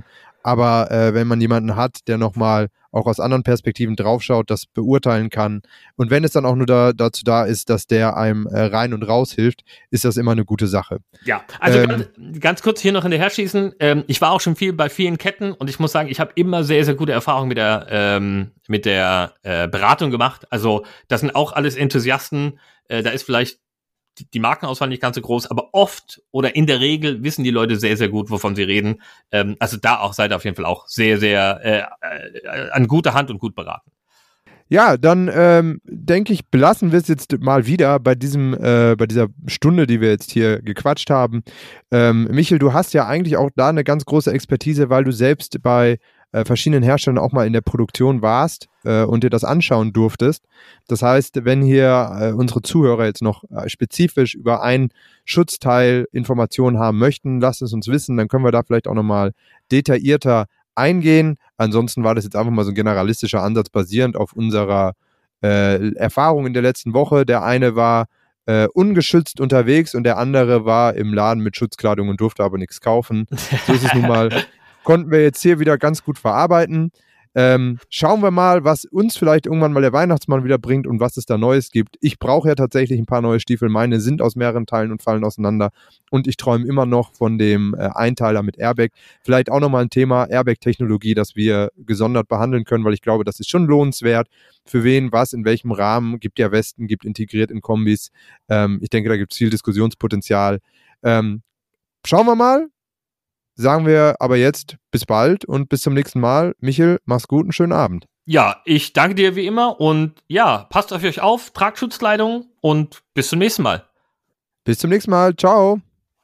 Aber äh, wenn man jemanden hat, der nochmal auch aus anderen Perspektiven draufschaut, das beurteilen kann und wenn es dann auch nur da, dazu da ist, dass der einem äh, rein und raus hilft, ist das immer eine gute Sache. Ja, also ähm, ganz, ganz kurz hier noch hinterher schießen. Ähm, ich war auch schon viel bei vielen Ketten und ich muss sagen, ich habe immer sehr, sehr gute Erfahrungen mit der, ähm, mit der äh, Beratung gemacht. Also das sind auch alles Enthusiasten. Äh, da ist vielleicht die Markenauswahl nicht ganz so groß, aber oft oder in der Regel wissen die Leute sehr, sehr gut, wovon sie reden. Ähm, also da auch seid ihr auf jeden Fall auch sehr, sehr äh, äh, an guter Hand und gut beraten. Ja, dann ähm, denke ich, belassen wir es jetzt mal wieder bei diesem, äh, bei dieser Stunde, die wir jetzt hier gequatscht haben. Ähm, Michel, du hast ja eigentlich auch da eine ganz große Expertise, weil du selbst bei äh, verschiedenen Herstellern auch mal in der Produktion warst äh, und dir das anschauen durftest. Das heißt, wenn hier äh, unsere Zuhörer jetzt noch äh, spezifisch über ein Schutzteil Informationen haben möchten, lasst es uns wissen, dann können wir da vielleicht auch nochmal detaillierter eingehen. Ansonsten war das jetzt einfach mal so ein generalistischer Ansatz basierend auf unserer äh, Erfahrung in der letzten Woche. Der eine war äh, ungeschützt unterwegs und der andere war im Laden mit Schutzkleidung und durfte aber nichts kaufen. So ist es nun mal. Konnten wir jetzt hier wieder ganz gut verarbeiten. Ähm, schauen wir mal, was uns vielleicht irgendwann mal der Weihnachtsmann wieder bringt und was es da Neues gibt. Ich brauche ja tatsächlich ein paar neue Stiefel. Meine sind aus mehreren Teilen und fallen auseinander. Und ich träume immer noch von dem äh, Einteiler mit Airbag. Vielleicht auch nochmal ein Thema Airbag-Technologie, das wir gesondert behandeln können, weil ich glaube, das ist schon lohnenswert. Für wen, was, in welchem Rahmen. Gibt ja Westen, gibt integriert in Kombis. Ähm, ich denke, da gibt es viel Diskussionspotenzial. Ähm, schauen wir mal. Sagen wir aber jetzt bis bald und bis zum nächsten Mal. Michel, mach's gut, einen schönen Abend. Ja, ich danke dir wie immer und ja, passt auf euch auf, tragt Schutzkleidung und bis zum nächsten Mal. Bis zum nächsten Mal. Ciao.